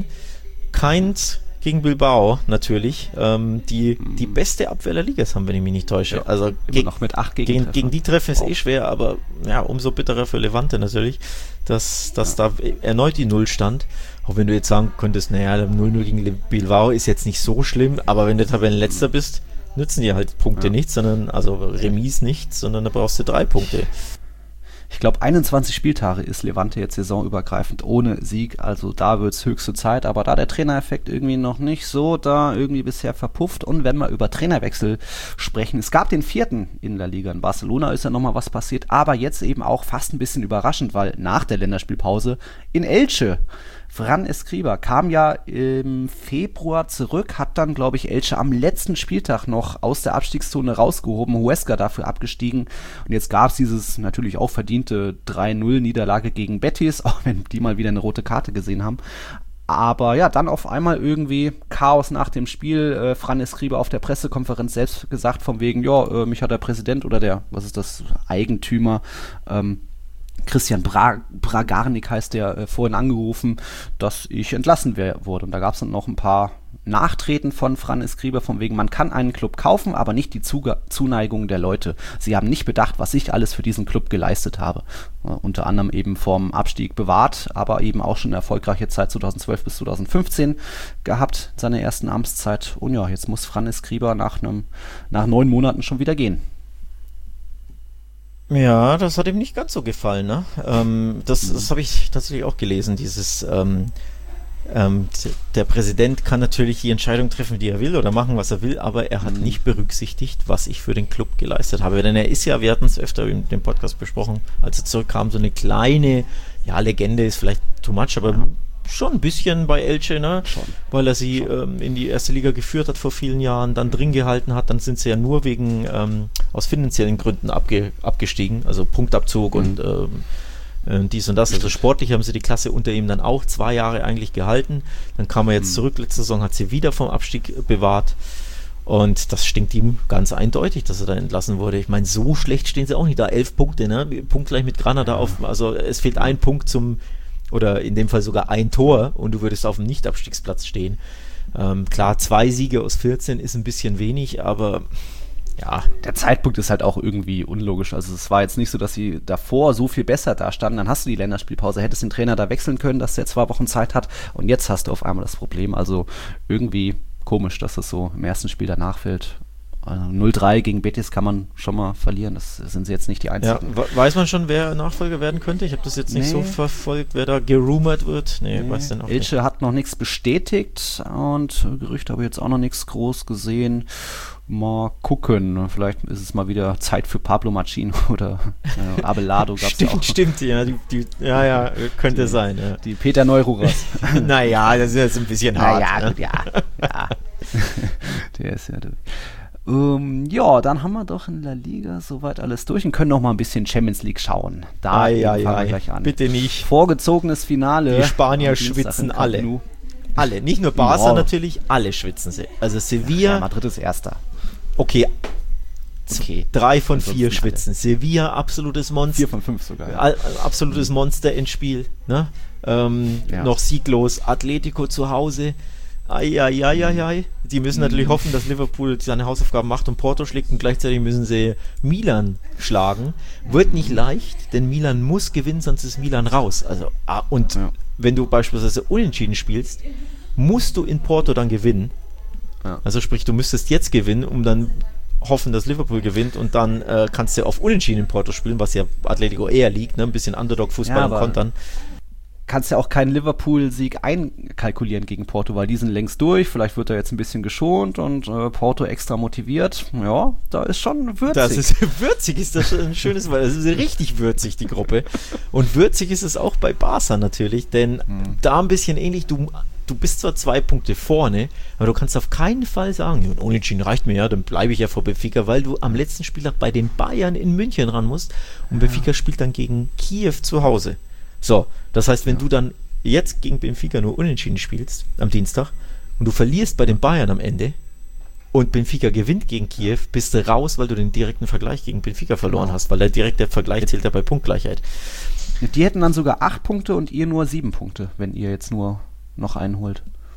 Keins gegen Bilbao, natürlich. Ähm, die, mhm. die beste Abwehr der Liga haben, wenn ich mich nicht täusche. Ja, also ge- noch mit acht gegen, gegen die Treffen ist wow. eh schwer, aber ja, umso bitterer für Levante natürlich, dass, dass ja. da erneut die Null stand. Auch wenn du jetzt sagen könntest, naja, null null gegen Bilbao ist jetzt nicht so schlimm, aber wenn du Tabellenletzter bist, nützen dir halt Punkte ja. nichts, sondern, also Remis nichts, sondern da brauchst du drei Punkte. Ich glaube, einundzwanzig Spieltage ist Levante jetzt saisonübergreifend ohne Sieg, also da wird es höchste Zeit, aber da der Trainereffekt irgendwie noch nicht so da irgendwie bisher verpufft. Und wenn wir über Trainerwechsel sprechen, es gab den vierten in der Liga. In Barcelona ist ja nochmal was passiert, aber jetzt eben auch fast ein bisschen überraschend, weil nach der Länderspielpause in Elche Fran Escribá kam ja im Februar zurück, hat dann, glaube ich, Elche am letzten Spieltag noch aus der Abstiegszone rausgehoben, Huesca dafür abgestiegen. Und jetzt gab es dieses natürlich auch verdiente drei null Niederlage gegen Betis, auch wenn die mal wieder eine rote Karte gesehen haben. Aber ja, dann auf einmal irgendwie Chaos nach dem Spiel. Äh, Fran Escribá auf der Pressekonferenz selbst gesagt von wegen, ja, äh, mich hat der Präsident oder der, was ist das, Eigentümer, ähm, Christian Bra- Bragarnik heißt der, äh, vorhin angerufen, dass ich entlassen wär, wurde. Und da gab es dann noch ein paar Nachtreten von Fran Escribá, von wegen, man kann einen Club kaufen, aber nicht die Zuge- Zuneigung der Leute. Sie haben nicht bedacht, was ich alles für diesen Club geleistet habe. Äh, unter anderem eben vom Abstieg bewahrt, aber eben auch schon eine erfolgreiche Zeit zweitausendzwölf bis zweitausendfünfzehn gehabt, seine ersten Amtszeit. Und ja, jetzt muss Fran Escribá nach, einem, nach neun Monaten schon wieder gehen. Ja, das hat ihm nicht ganz so gefallen, ne? Ähm, das das habe ich tatsächlich auch gelesen, dieses ähm, ähm, der Präsident kann natürlich die Entscheidung treffen, die er will oder machen, was er will, aber er hat mhm. nicht berücksichtigt, was ich für den Club geleistet habe. Denn er ist ja, wir hatten es öfter in dem Podcast besprochen, als er zurückkam, so eine kleine, ja, Legende ist vielleicht too much, aber ja. schon ein bisschen bei Elche, ne? Schon. Weil er sie ähm, in die erste Liga geführt hat vor vielen Jahren, dann drin gehalten hat, dann sind sie ja nur wegen ähm, aus finanziellen Gründen abge, abgestiegen, also Punktabzug mhm. und ähm, äh, dies und das. Also sportlich haben sie die Klasse unter ihm dann auch zwei Jahre eigentlich gehalten. Dann kam er jetzt mhm. zurück, letzte Saison hat sie wieder vom Abstieg bewahrt. Und das stinkt ihm ganz eindeutig, dass er da entlassen wurde. Ich meine, so schlecht stehen sie auch nicht da. Elf Punkte, ne? Punktgleich mit Granada auf, also es fehlt ein Punkt zum oder in dem Fall sogar ein Tor und du würdest auf dem Nicht-Abstiegsplatz stehen. Ähm, klar, zwei Siege aus vierzehn ist ein bisschen wenig, aber ja. Der Zeitpunkt ist halt auch irgendwie unlogisch. Also es war jetzt nicht so, dass sie davor so viel besser da standen. Dann hast du die Länderspielpause, hättest den Trainer da wechseln können, dass der zwei Wochen Zeit hat und jetzt hast du auf einmal das Problem. Also irgendwie komisch, dass das so im ersten Spiel danach fällt. null drei gegen Betis kann man schon mal verlieren, das sind sie jetzt nicht die Einzigen. Ja, weiß man schon, wer Nachfolger werden könnte? Ich habe das jetzt nicht nee. so verfolgt, wer da gerumort wird. Nee, nee. weiß denn auch Elche nicht. hat noch nichts bestätigt und Gerüchte habe ich jetzt auch noch nichts groß gesehen. Mal gucken, vielleicht ist es mal wieder Zeit für Pablo Machín oder äh, Abelardo gab es ja auch. Stimmt, ja, die, die, ja, ja, könnte die, sein. Ja. Die Peter Neururas. Naja, das ist jetzt ein bisschen hart. Naja, ne? gut, ja, ja. Der ist ja... Um, ja, dann haben wir doch in La Liga soweit alles durch und können noch mal ein bisschen Champions League schauen. Da ai, ai, fangen ai. wir gleich an. Bitte nicht. Vorgezogenes Finale. Die Spanier schwitzen alle. Nou. Alle, nicht nur Barca oh. natürlich, alle schwitzen sie. Also Sevilla. Ja, Madrid ist Erster. Okay. okay. Drei von Ansonsten vier schwitzen. Alle. Sevilla, absolutes Monster. Vier von fünf sogar. Ja. All, absolutes Monster ins Spiel. Ne? Ähm, ja. Noch sieglos. Atletico zu Hause. Eieieiei. Die müssen natürlich hoffen, dass Liverpool seine Hausaufgaben macht und Porto schlägt und gleichzeitig müssen sie Milan schlagen. Wird nicht leicht, denn Milan muss gewinnen, sonst ist Milan raus. Also, ah, und ja. wenn du beispielsweise unentschieden spielst, musst du in Porto dann gewinnen. Ja. Also sprich, du müsstest jetzt gewinnen, um dann hoffen, dass Liverpool gewinnt und dann äh, kannst du auf Unentschieden in Porto spielen, was ja Atletico eher liegt, ne? Ein bisschen Underdog-Fußball ja, und Kontern. Kannst ja auch keinen Liverpool-Sieg einkalkulieren gegen Porto, weil die sind längst durch, vielleicht wird er jetzt ein bisschen geschont und äh, Porto extra motiviert. Ja, da ist schon würzig. Das ist würzig, ist das ein schönes Wort. Das ist richtig würzig, die Gruppe. Und würzig ist es auch bei Barca natürlich, denn hm. da ein bisschen ähnlich, du, du bist zwar zwei Punkte vorne, aber du kannst auf keinen Fall sagen, Unentschieden reicht mir ja, dann bleibe ich ja vor Benfica, weil du am letzten Spieltag bei den Bayern in München ran musst und ja. Benfica spielt dann gegen Kiew zu Hause. So, das heißt, wenn ja. du dann jetzt gegen Benfica nur unentschieden spielst, am Dienstag, und du verlierst bei den Bayern am Ende und Benfica gewinnt gegen Kiew, bist du raus, weil du den direkten Vergleich gegen Benfica verloren genau. hast, weil der direkte Vergleich zählt ja bei Punktgleichheit. Die hätten dann sogar acht Punkte und ihr nur sieben Punkte, wenn ihr jetzt nur noch einen holt.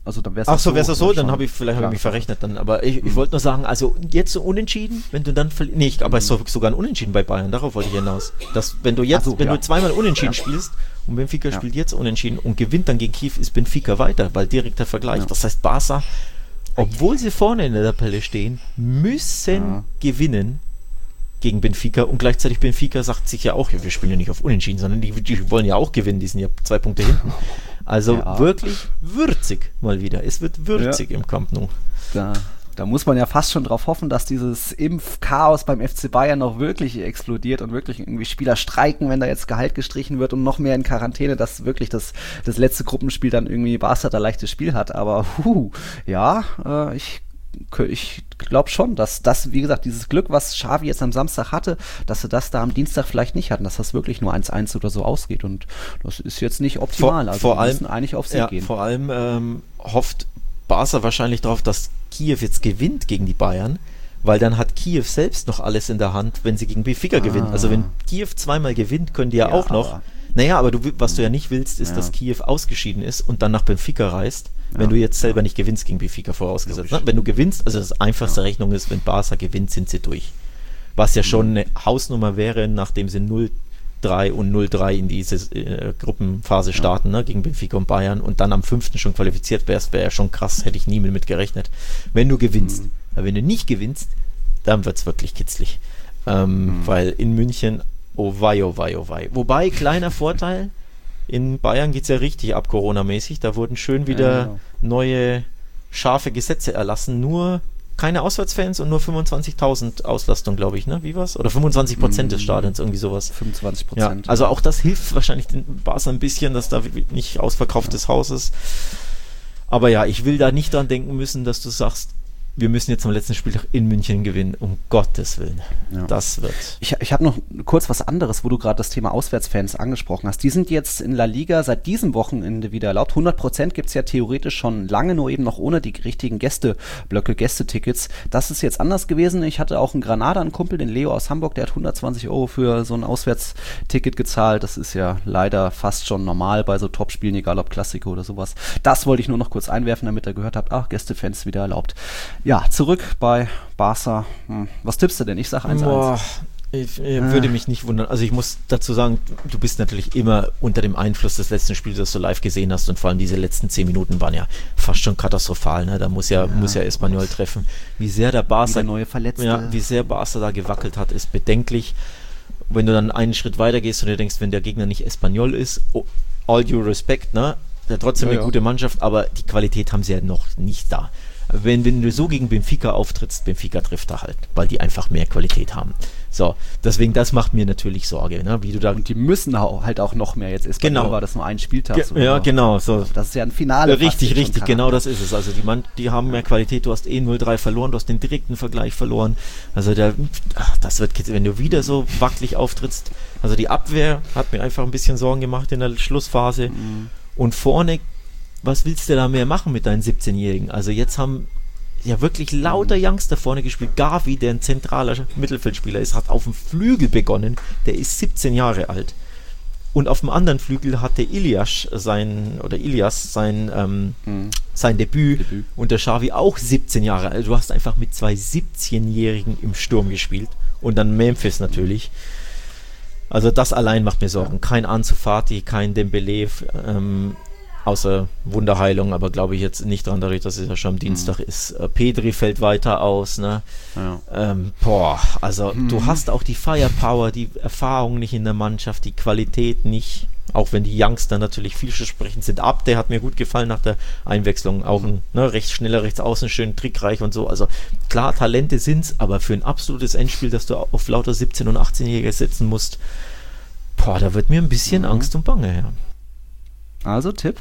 Also dann wär's Ach so, wäre es so, schon dann habe ich vielleicht hab ich mich klar. verrechnet dann. Aber ich, ich wollte nur sagen, also jetzt so unentschieden, wenn du dann verli- nee, ich, aber es ist so- sogar ein Unentschieden bei Bayern, darauf wollte ich hinaus. Dass wenn du jetzt, Ach so, wenn ja. du zweimal unentschieden spielst und Benfica Ja. spielt jetzt unentschieden und gewinnt dann gegen Kiew, ist Benfica weiter, weil direkter Vergleich. Ja. Das heißt, Barca, obwohl sie vorne in der Tabelle stehen, müssen Ja. gewinnen gegen Benfica und gleichzeitig Benfica sagt sich ja auch, ja, wir spielen ja nicht auf Unentschieden, sondern die, die wollen ja auch gewinnen, die sind ja zwei Punkte hinten. Also Ja. wirklich würzig mal wieder. Es wird würzig im Camp Nou. Da, da muss man ja fast schon drauf hoffen, dass dieses Impfchaos beim F C Bayern noch wirklich explodiert und wirklich irgendwie Spieler streiken, wenn da jetzt Gehalt gestrichen wird und noch mehr in Quarantäne, dass wirklich das, das letzte Gruppenspiel dann irgendwie Barca da leichtes Spiel hat. Aber huh, ja, äh, ich ich glaube schon, dass das, wie gesagt, dieses Glück, was Xavi jetzt am Samstag hatte, dass sie das da am Dienstag vielleicht nicht hatten, dass das wirklich nur eins eins oder so ausgeht und das ist jetzt nicht optimal. Vor- also vor wir allem- müssen eigentlich auf Sieg Ja, gehen. vor allem ähm, hofft Barca wahrscheinlich darauf, dass Kiew jetzt gewinnt gegen die Bayern, weil dann hat Kiew selbst noch alles in der Hand, wenn sie gegen Benfica Ah. gewinnen. Also wenn Kiew zweimal gewinnt, können die ja, Ja, auch noch. aber- Naja, aber du, wi- was du ja nicht willst, ist, Ja. dass Kiew ausgeschieden ist und dann nach Benfica reist, wenn Ja. du jetzt selber nicht gewinnst gegen Benfica vorausgesetzt. Ne? Wenn du gewinnst, also das einfachste Rechnung ist, wenn Barca gewinnt, sind sie durch. Was ja schon eine Hausnummer wäre, nachdem sie null drei und null drei in diese äh, Gruppenphase starten, ne, gegen Benfica und Bayern und dann am fünften schon qualifiziert wärst, wäre ja schon krass, hätte ich nie mit gerechnet. Wenn du gewinnst. Mhm. Aber wenn du nicht gewinnst, dann wird es wirklich kitzlig. Ähm, Mhm. Weil in München, oh wei, oh wei, oh wei. Wobei, kleiner Vorteil, in Bayern geht es ja richtig ab Corona-mäßig. Da wurden schön wieder Ja, genau. neue, scharfe Gesetze erlassen. Nur keine Auswärtsfans und nur fünfundzwanzigtausend Auslastung, glaube ich, ne? Wie war's? Oder fünfundzwanzig Prozent des Stadions, irgendwie sowas. fünfundzwanzig Ja, Prozent. also auch das hilft wahrscheinlich den Barca ein bisschen, dass da nicht ausverkauftes Haus ist. Aber ja, ich will da nicht dran denken müssen, dass du sagst, wir müssen jetzt am letzten Spieltag in München gewinnen, um Gottes Willen. Ja. Das wird. Ich, ich habe noch kurz was anderes, wo du gerade das Thema Auswärtsfans angesprochen hast. Die sind jetzt in La Liga seit diesem Wochenende wieder erlaubt. hundert Prozent gibt es ja theoretisch schon lange, nur eben noch ohne die richtigen Gästeblöcke, Gästetickets. Das ist jetzt anders gewesen. Ich hatte auch einen Granada, einen Kumpel, den Leo aus Hamburg, der hat hundertzwanzig Euro für so ein Auswärtsticket gezahlt. Das ist ja leider fast schon normal bei so Topspielen, egal ob Klassiko oder sowas. Das wollte ich nur noch kurz einwerfen, damit ihr gehört habt, ach, Gästefans wieder erlaubt. Ja, zurück bei Barca. Hm. Was tippst du denn? Ich sag eins eins. Boah, ich, ich würde mich nicht wundern. Also ich muss dazu sagen, du bist natürlich immer unter dem Einfluss des letzten Spiels, das du live gesehen hast, und vor allem diese letzten zehn Minuten waren ja fast schon katastrophal. Ne? Da muss ja, Ja. muss ja Espanyol treffen. Wie sehr der Barca, Wieder neue Verletzte. ja, wie sehr Barca da gewackelt hat, ist bedenklich. Wenn du dann einen Schritt weiter gehst und dir denkst, wenn der Gegner nicht Espanyol ist, oh, all due respect, ne? Der hat trotzdem Ja, eine ja. gute Mannschaft, aber die Qualität haben sie ja noch nicht da. Wenn, wenn du so gegen Benfica auftrittst, Benfica trifft da halt, weil die einfach mehr Qualität haben. So, deswegen, das macht mir natürlich Sorge, ne? Wie du da. Und die müssen hau- halt auch noch mehr. Jetzt ist Genau. war das nur ein Spieltag. Ge- sogar. ja, genau. So. Das ist ja ein Finale. fast Richtig, jetzt schon richtig, Charakter. genau das ist es. Also die, Mann, die haben mehr Qualität, du hast eh null drei verloren, du hast den direkten Vergleich verloren. Also der, ach, das wird, wenn du wieder so wackelig auftrittst. Also die Abwehr hat mir einfach ein bisschen Sorgen gemacht in der Schlussphase. Mhm. Und vorne, was willst du da mehr machen mit deinen siebzehnjährigen? Also jetzt haben ja wirklich lauter Youngster vorne gespielt. Gavi, der ein zentraler Mittelfeldspieler ist, hat auf dem Flügel begonnen. Der ist siebzehn Jahre alt. Und auf dem anderen Flügel hatte Ilias sein, oder Ilias sein, ähm, Mhm. sein Debüt, Debüt. und der Xavi auch siebzehn Jahre alt. Du hast einfach mit zwei siebzehnjährigen im Sturm gespielt. Und dann Memphis natürlich. Also das allein macht mir Sorgen. Kein Ansu Fati, kein Dembele, ähm, außer Wunderheilung, aber glaube ich jetzt nicht dran, dadurch, dass es ja schon am Dienstag ist. Äh, Pedri fällt weiter aus, ne? Ja. Ähm, boah, also du hast auch die Firepower, die Erfahrung nicht in der Mannschaft, die Qualität nicht, auch wenn die Youngster natürlich vielversprechend sind. Abde hat mir gut gefallen nach der Einwechslung, auch ein ne, recht schneller Rechtsaußen, schön trickreich und so. Also klar, Talente sind's, aber für ein absolutes Endspiel, das du auf lauter siebzehn- und achtzehnjährige setzen musst, boah, da wird mir ein bisschen Mhm. Angst und Bange, ja. Also Tipp.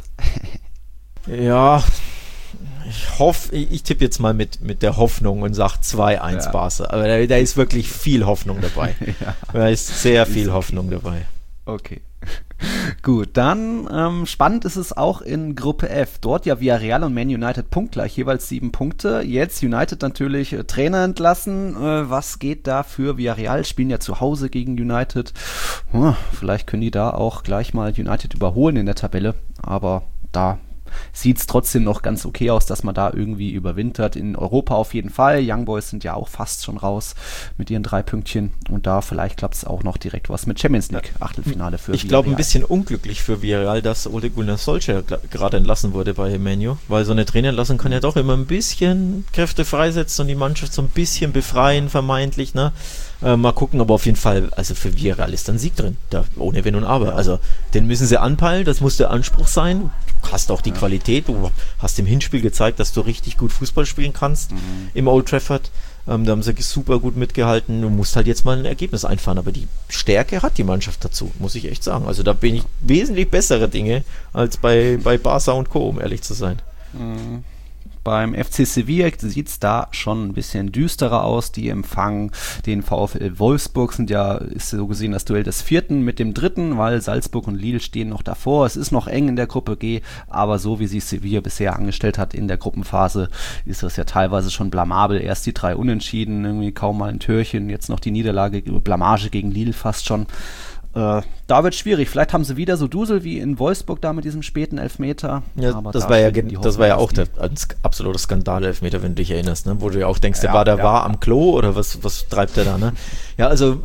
Ja, ich hoffe, ich, ich tippe jetzt mal mit, mit der Hoffnung und sage zwei eins Ja. Barca. Aber da, da ist wirklich viel Hoffnung dabei. Ja. Da ist sehr viel Hoffnung dabei. Okay. Gut, dann ähm, spannend ist es auch in Gruppe F. Dort ja Villarreal und Man United punktgleich, jeweils sieben Punkte. Jetzt United natürlich äh, Trainer entlassen. Äh, was geht da für Villarreal? Spielen ja zu Hause gegen United. Hm, vielleicht können die da auch gleich mal United überholen in der Tabelle. Aber da sieht es trotzdem noch ganz okay aus, dass man da irgendwie überwintert. In Europa auf jeden Fall. Young Boys sind ja auch fast schon raus mit ihren drei Pünktchen. Und da vielleicht klappt es auch noch direkt was mit Champions League Achtelfinale für Ich glaube, ein bisschen unglücklich für Villarreal, dass Ole Gunnar Solskjaer gerade entlassen wurde bei Man U, weil so eine Trainerentlassung kann ja doch immer ein bisschen Kräfte freisetzen und die Mannschaft so ein bisschen befreien, vermeintlich, ne? Äh, mal gucken, aber auf jeden Fall, also für Villarreal ist dann Sieg drin, da, ohne Wenn und Aber. Ja. Also den müssen sie anpeilen, das muss der Anspruch sein. Du hast auch die ja. Qualität, du hast im Hinspiel gezeigt, dass du richtig gut Fußball spielen kannst mhm. im Old Trafford. Ähm, da haben sie super gut mitgehalten. Du musst halt jetzt mal ein Ergebnis einfahren, aber die Stärke hat die Mannschaft dazu, muss ich echt sagen. Also da bin ich wesentlich bessere Dinge als bei, bei Barca und Co., um ehrlich zu sein. Mhm. Beim F C Sevilla sieht es da schon ein bisschen düsterer aus. Die empfangen den VfL Wolfsburg, sind ja, ist so gesehen das Duell des vierten mit dem dritten, weil Salzburg und Lille stehen noch davor. Es ist noch eng in der Gruppe G, aber so wie sich Sevilla bisher angestellt hat in der Gruppenphase, ist das ja teilweise schon blamabel. Erst die drei Unentschieden, irgendwie kaum mal ein Türchen, jetzt noch die Niederlage, Blamage gegen Lille fast schon. Äh, da wird schwierig. Vielleicht haben sie wieder so Dusel wie in Wolfsburg da mit diesem späten Elfmeter. Ja, aber das, da war ja das war ja auch der ein absoluter Skandal-Elfmeter, wenn du dich erinnerst, ne? Wo du ja auch denkst, der ja, war der ja. war am Klo oder was, was treibt der da? Ne? Ja, also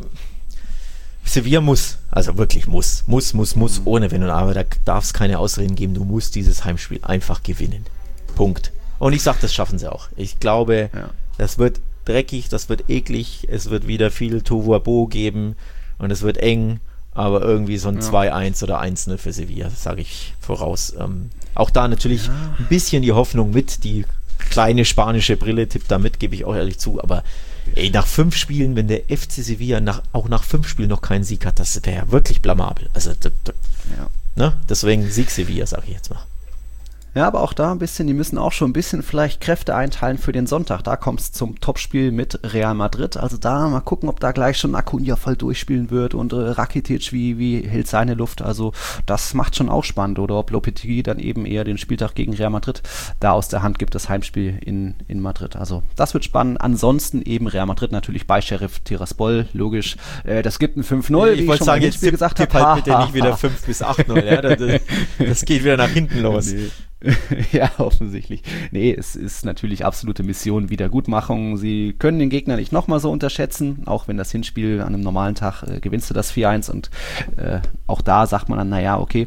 Sevilla muss, also wirklich muss, muss, muss, muss, mhm. ohne Wenn und Aber. Da darf es keine Ausreden geben. Du musst dieses Heimspiel einfach gewinnen. Punkt. Und ich sag, das schaffen sie auch. Ich glaube, ja. das wird dreckig, das wird eklig, es wird wieder viel Tohuwabohu geben und es wird eng. Aber irgendwie so ein ja. zwei eins oder eins null für Sevilla, sage ich voraus. Ähm, auch da natürlich ja. ein bisschen die Hoffnung mit, die kleine spanische Brille tippt da mit, gebe ich auch ehrlich zu. Aber ey, nach fünf Spielen, wenn der F C Sevilla nach, auch nach fünf Spielen noch keinen Sieg hat, das wäre ja wirklich blamabel. Also, d- d- ja. ne? Deswegen Sieg Sevilla, sage ich jetzt mal. Ja, aber auch da ein bisschen, die müssen auch schon ein bisschen vielleicht Kräfte einteilen für den Sonntag. Da kommt es zum Topspiel mit Real Madrid. Also da mal gucken, ob da gleich schon Acuna voll durchspielen wird und äh, Rakitic, wie, wie hält seine Luft. Also das macht schon auch spannend. Oder ob Lopetegui dann eben eher den Spieltag gegen Real Madrid da aus der Hand gibt, das Heimspiel in, in Madrid. Also das wird spannend. Ansonsten eben Real Madrid natürlich bei Sheriff Tiraspol, logisch. Äh, das gibt ein fünf null, ich wie ich schon sagen, mal jetzt gesagt habe. Halt bitte nicht wieder fünf bis acht null. Ja? Das, das geht wieder nach hinten los. Nee. Ja, offensichtlich. Nee, es ist natürlich absolute Mission Wiedergutmachung. Sie können den Gegner nicht nochmal so unterschätzen, auch wenn das Hinspiel an einem normalen Tag äh, gewinnst du das vier eins und äh, auch da sagt man dann, naja, okay,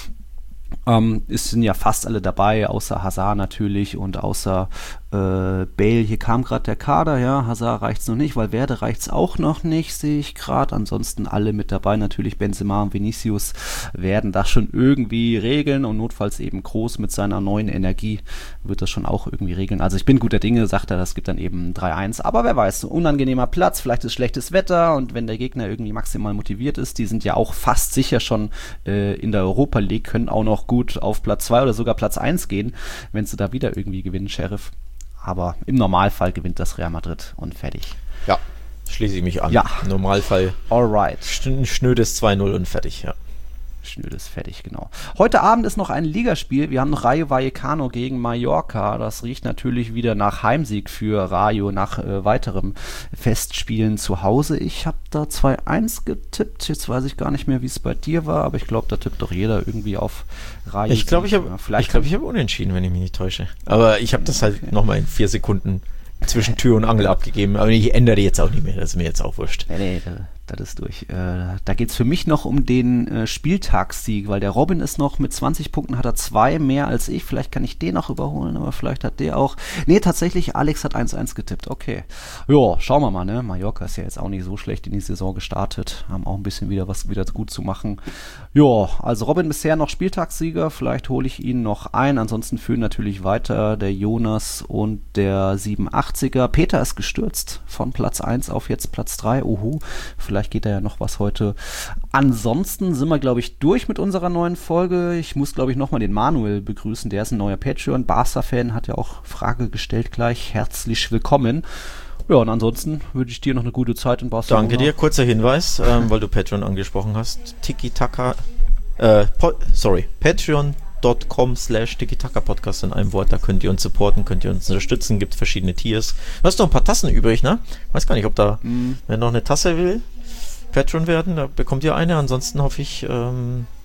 ähm, es sind ja fast alle dabei, außer Hazard natürlich und außer äh, Bale. Hier kam gerade der Kader, ja, Hazard reicht's noch nicht, Valverde reicht's auch noch nicht, sehe ich gerade. Ansonsten alle mit dabei, natürlich Benzema und Vinicius werden das schon irgendwie regeln und notfalls eben Kroos mit seiner neuen Energie wird das schon auch irgendwie regeln. Also ich bin guter Dinge, sagt er, das gibt dann eben drei eins, aber wer weiß, so unangenehmer Platz, vielleicht ist schlechtes Wetter und wenn der Gegner irgendwie maximal motiviert ist, die sind ja auch fast sicher schon äh, in der Europa League, können auch noch gut auf Platz zwei oder sogar Platz eins gehen, wenn sie da wieder irgendwie gewinnen, Sheriff. Aber im Normalfall gewinnt das Real Madrid und fertig. Ja, schließe ich mich an. Ja. Im Normalfall Alright. Ein schnödes zwei null und fertig, ja. Schnödes fertig, genau. Heute Abend ist noch ein Ligaspiel. Wir haben noch Rayo Vallecano gegen Mallorca. Das riecht natürlich wieder nach Heimsieg für Rayo, nach äh, weiterem Festspielen zu Hause. Ich habe da zwei eins getippt. Jetzt weiß ich gar nicht mehr, wie es bei dir war, aber ich glaube, da tippt doch jeder irgendwie auf Rayo. Ich glaube, ich habe ich glaub, ich hab unentschieden, wenn ich mich nicht täusche. Aber ich habe das halt okay. nochmal in vier Sekunden zwischen Tür und Angel abgegeben. Aber ich ändere jetzt auch nicht mehr. Das ist mir jetzt auch wurscht. Nee, nee, das ist durch. Äh, da geht es für mich noch um den äh, Spieltagssieg, weil der Robin ist noch mit zwanzig Punkten, hat er zwei mehr als ich. Vielleicht kann ich den noch überholen, aber vielleicht hat der auch... Nee, tatsächlich, Alex hat eins eins getippt. Okay. Ja, schauen wir mal, ne? Mallorca ist ja jetzt auch nicht so schlecht in die Saison gestartet. Haben auch ein bisschen wieder was wieder gut zu machen. Ja, also Robin bisher noch Spieltagssieger. Vielleicht hole ich ihn noch ein. Ansonsten führen natürlich weiter der Jonas und der siebenundachtziger. Peter ist gestürzt von Platz eins auf jetzt Platz drei. Uhu. Vielleicht geht da ja noch was heute. Ansonsten sind wir, glaube ich, durch mit unserer neuen Folge. Ich muss, glaube ich, nochmal den Manuel begrüßen. Der ist ein neuer Patreon. Barca-Fan, hat ja auch Frage gestellt gleich. Herzlich willkommen. Ja, und ansonsten wünsche ich dir noch eine gute Zeit in Barcelona. Danke dir. Kurzer Hinweis, ähm, weil du Patreon angesprochen hast. Tiki-Taka, äh, po- sorry, Patreon. .com slash Tiki-Taka-Podcast in einem Wort, da könnt ihr uns supporten, könnt ihr uns unterstützen, gibt verschiedene Tiers. Du hast noch ein paar Tassen übrig, ne? Weiß gar nicht, ob da, mm. wer noch eine Tasse will, Patreon werden, da bekommt ihr eine, ansonsten hoffe ich, ähm,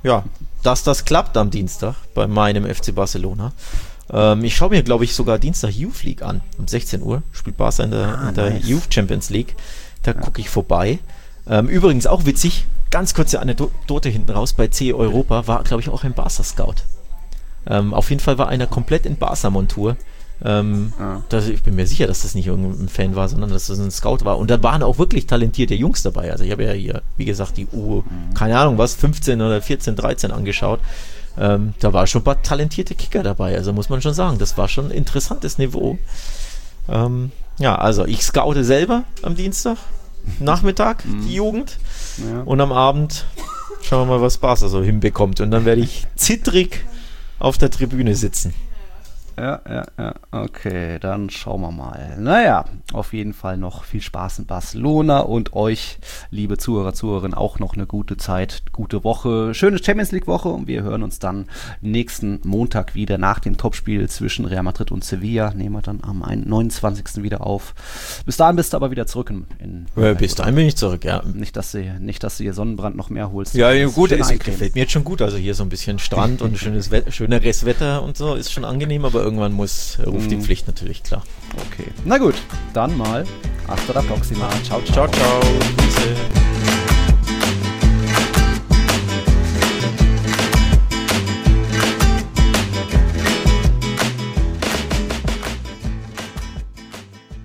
ja, dass das klappt am Dienstag bei meinem F C Barcelona. Ähm, ich schaue mir, glaube ich, sogar Dienstag Youth League an. Um sechzehn Uhr spielt Barca in der, ah, in der nice. Youth Champions League. Da ja. gucke ich vorbei. Ähm, übrigens auch witzig, ganz kurze Anekdote hinten raus, bei C Europa war, glaube ich, auch ein Barca-Scout. Ähm, auf jeden Fall war einer komplett in Barca-Montur. Ähm, ah. das, ich bin mir sicher, dass das nicht irgendein Fan war, sondern dass das ein Scout war. Und da waren auch wirklich talentierte Jungs dabei. Also ich habe ja hier, wie gesagt, die U, mhm. keine Ahnung was, fünfzehn oder vierzehn, dreizehn angeschaut. Ähm, da war schon ein paar talentierte Kicker dabei. Also muss man schon sagen, das war schon ein interessantes Niveau. Ähm, ja, also ich scoute selber am Dienstag, Nachmittag, mhm. die Jugend. Ja. Und am Abend schauen wir mal, was Barca so hinbekommt. Und dann werde ich zittrig auf der Tribüne sitzen. Ja, ja, ja, okay, dann schauen wir mal. Naja, auf jeden Fall noch viel Spaß in Barcelona und euch, liebe Zuhörer, Zuhörerinnen, auch noch eine gute Zeit, gute Woche, schöne Champions League Woche und wir hören uns dann nächsten Montag wieder nach dem Topspiel zwischen Real Madrid und Sevilla. Nehmen wir dann am neunundzwanzigsten wieder auf. Bis dahin bist du aber wieder zurück in, in ja, bis dahin bin ich zurück, ja. Nicht, dass du, nicht, dass du hier Sonnenbrand noch mehr holst. Ja, ja gut, es gefällt mir jetzt schon gut. Also hier so ein bisschen Strand und schönes Wetter, schöneres Wetter und so ist schon angenehm, aber irgendwann muss, ruft die Pflicht natürlich, klar. Okay. Na gut, dann mal hasta la próxima. Ciao, ciao. Ciao, ciao. Grüße.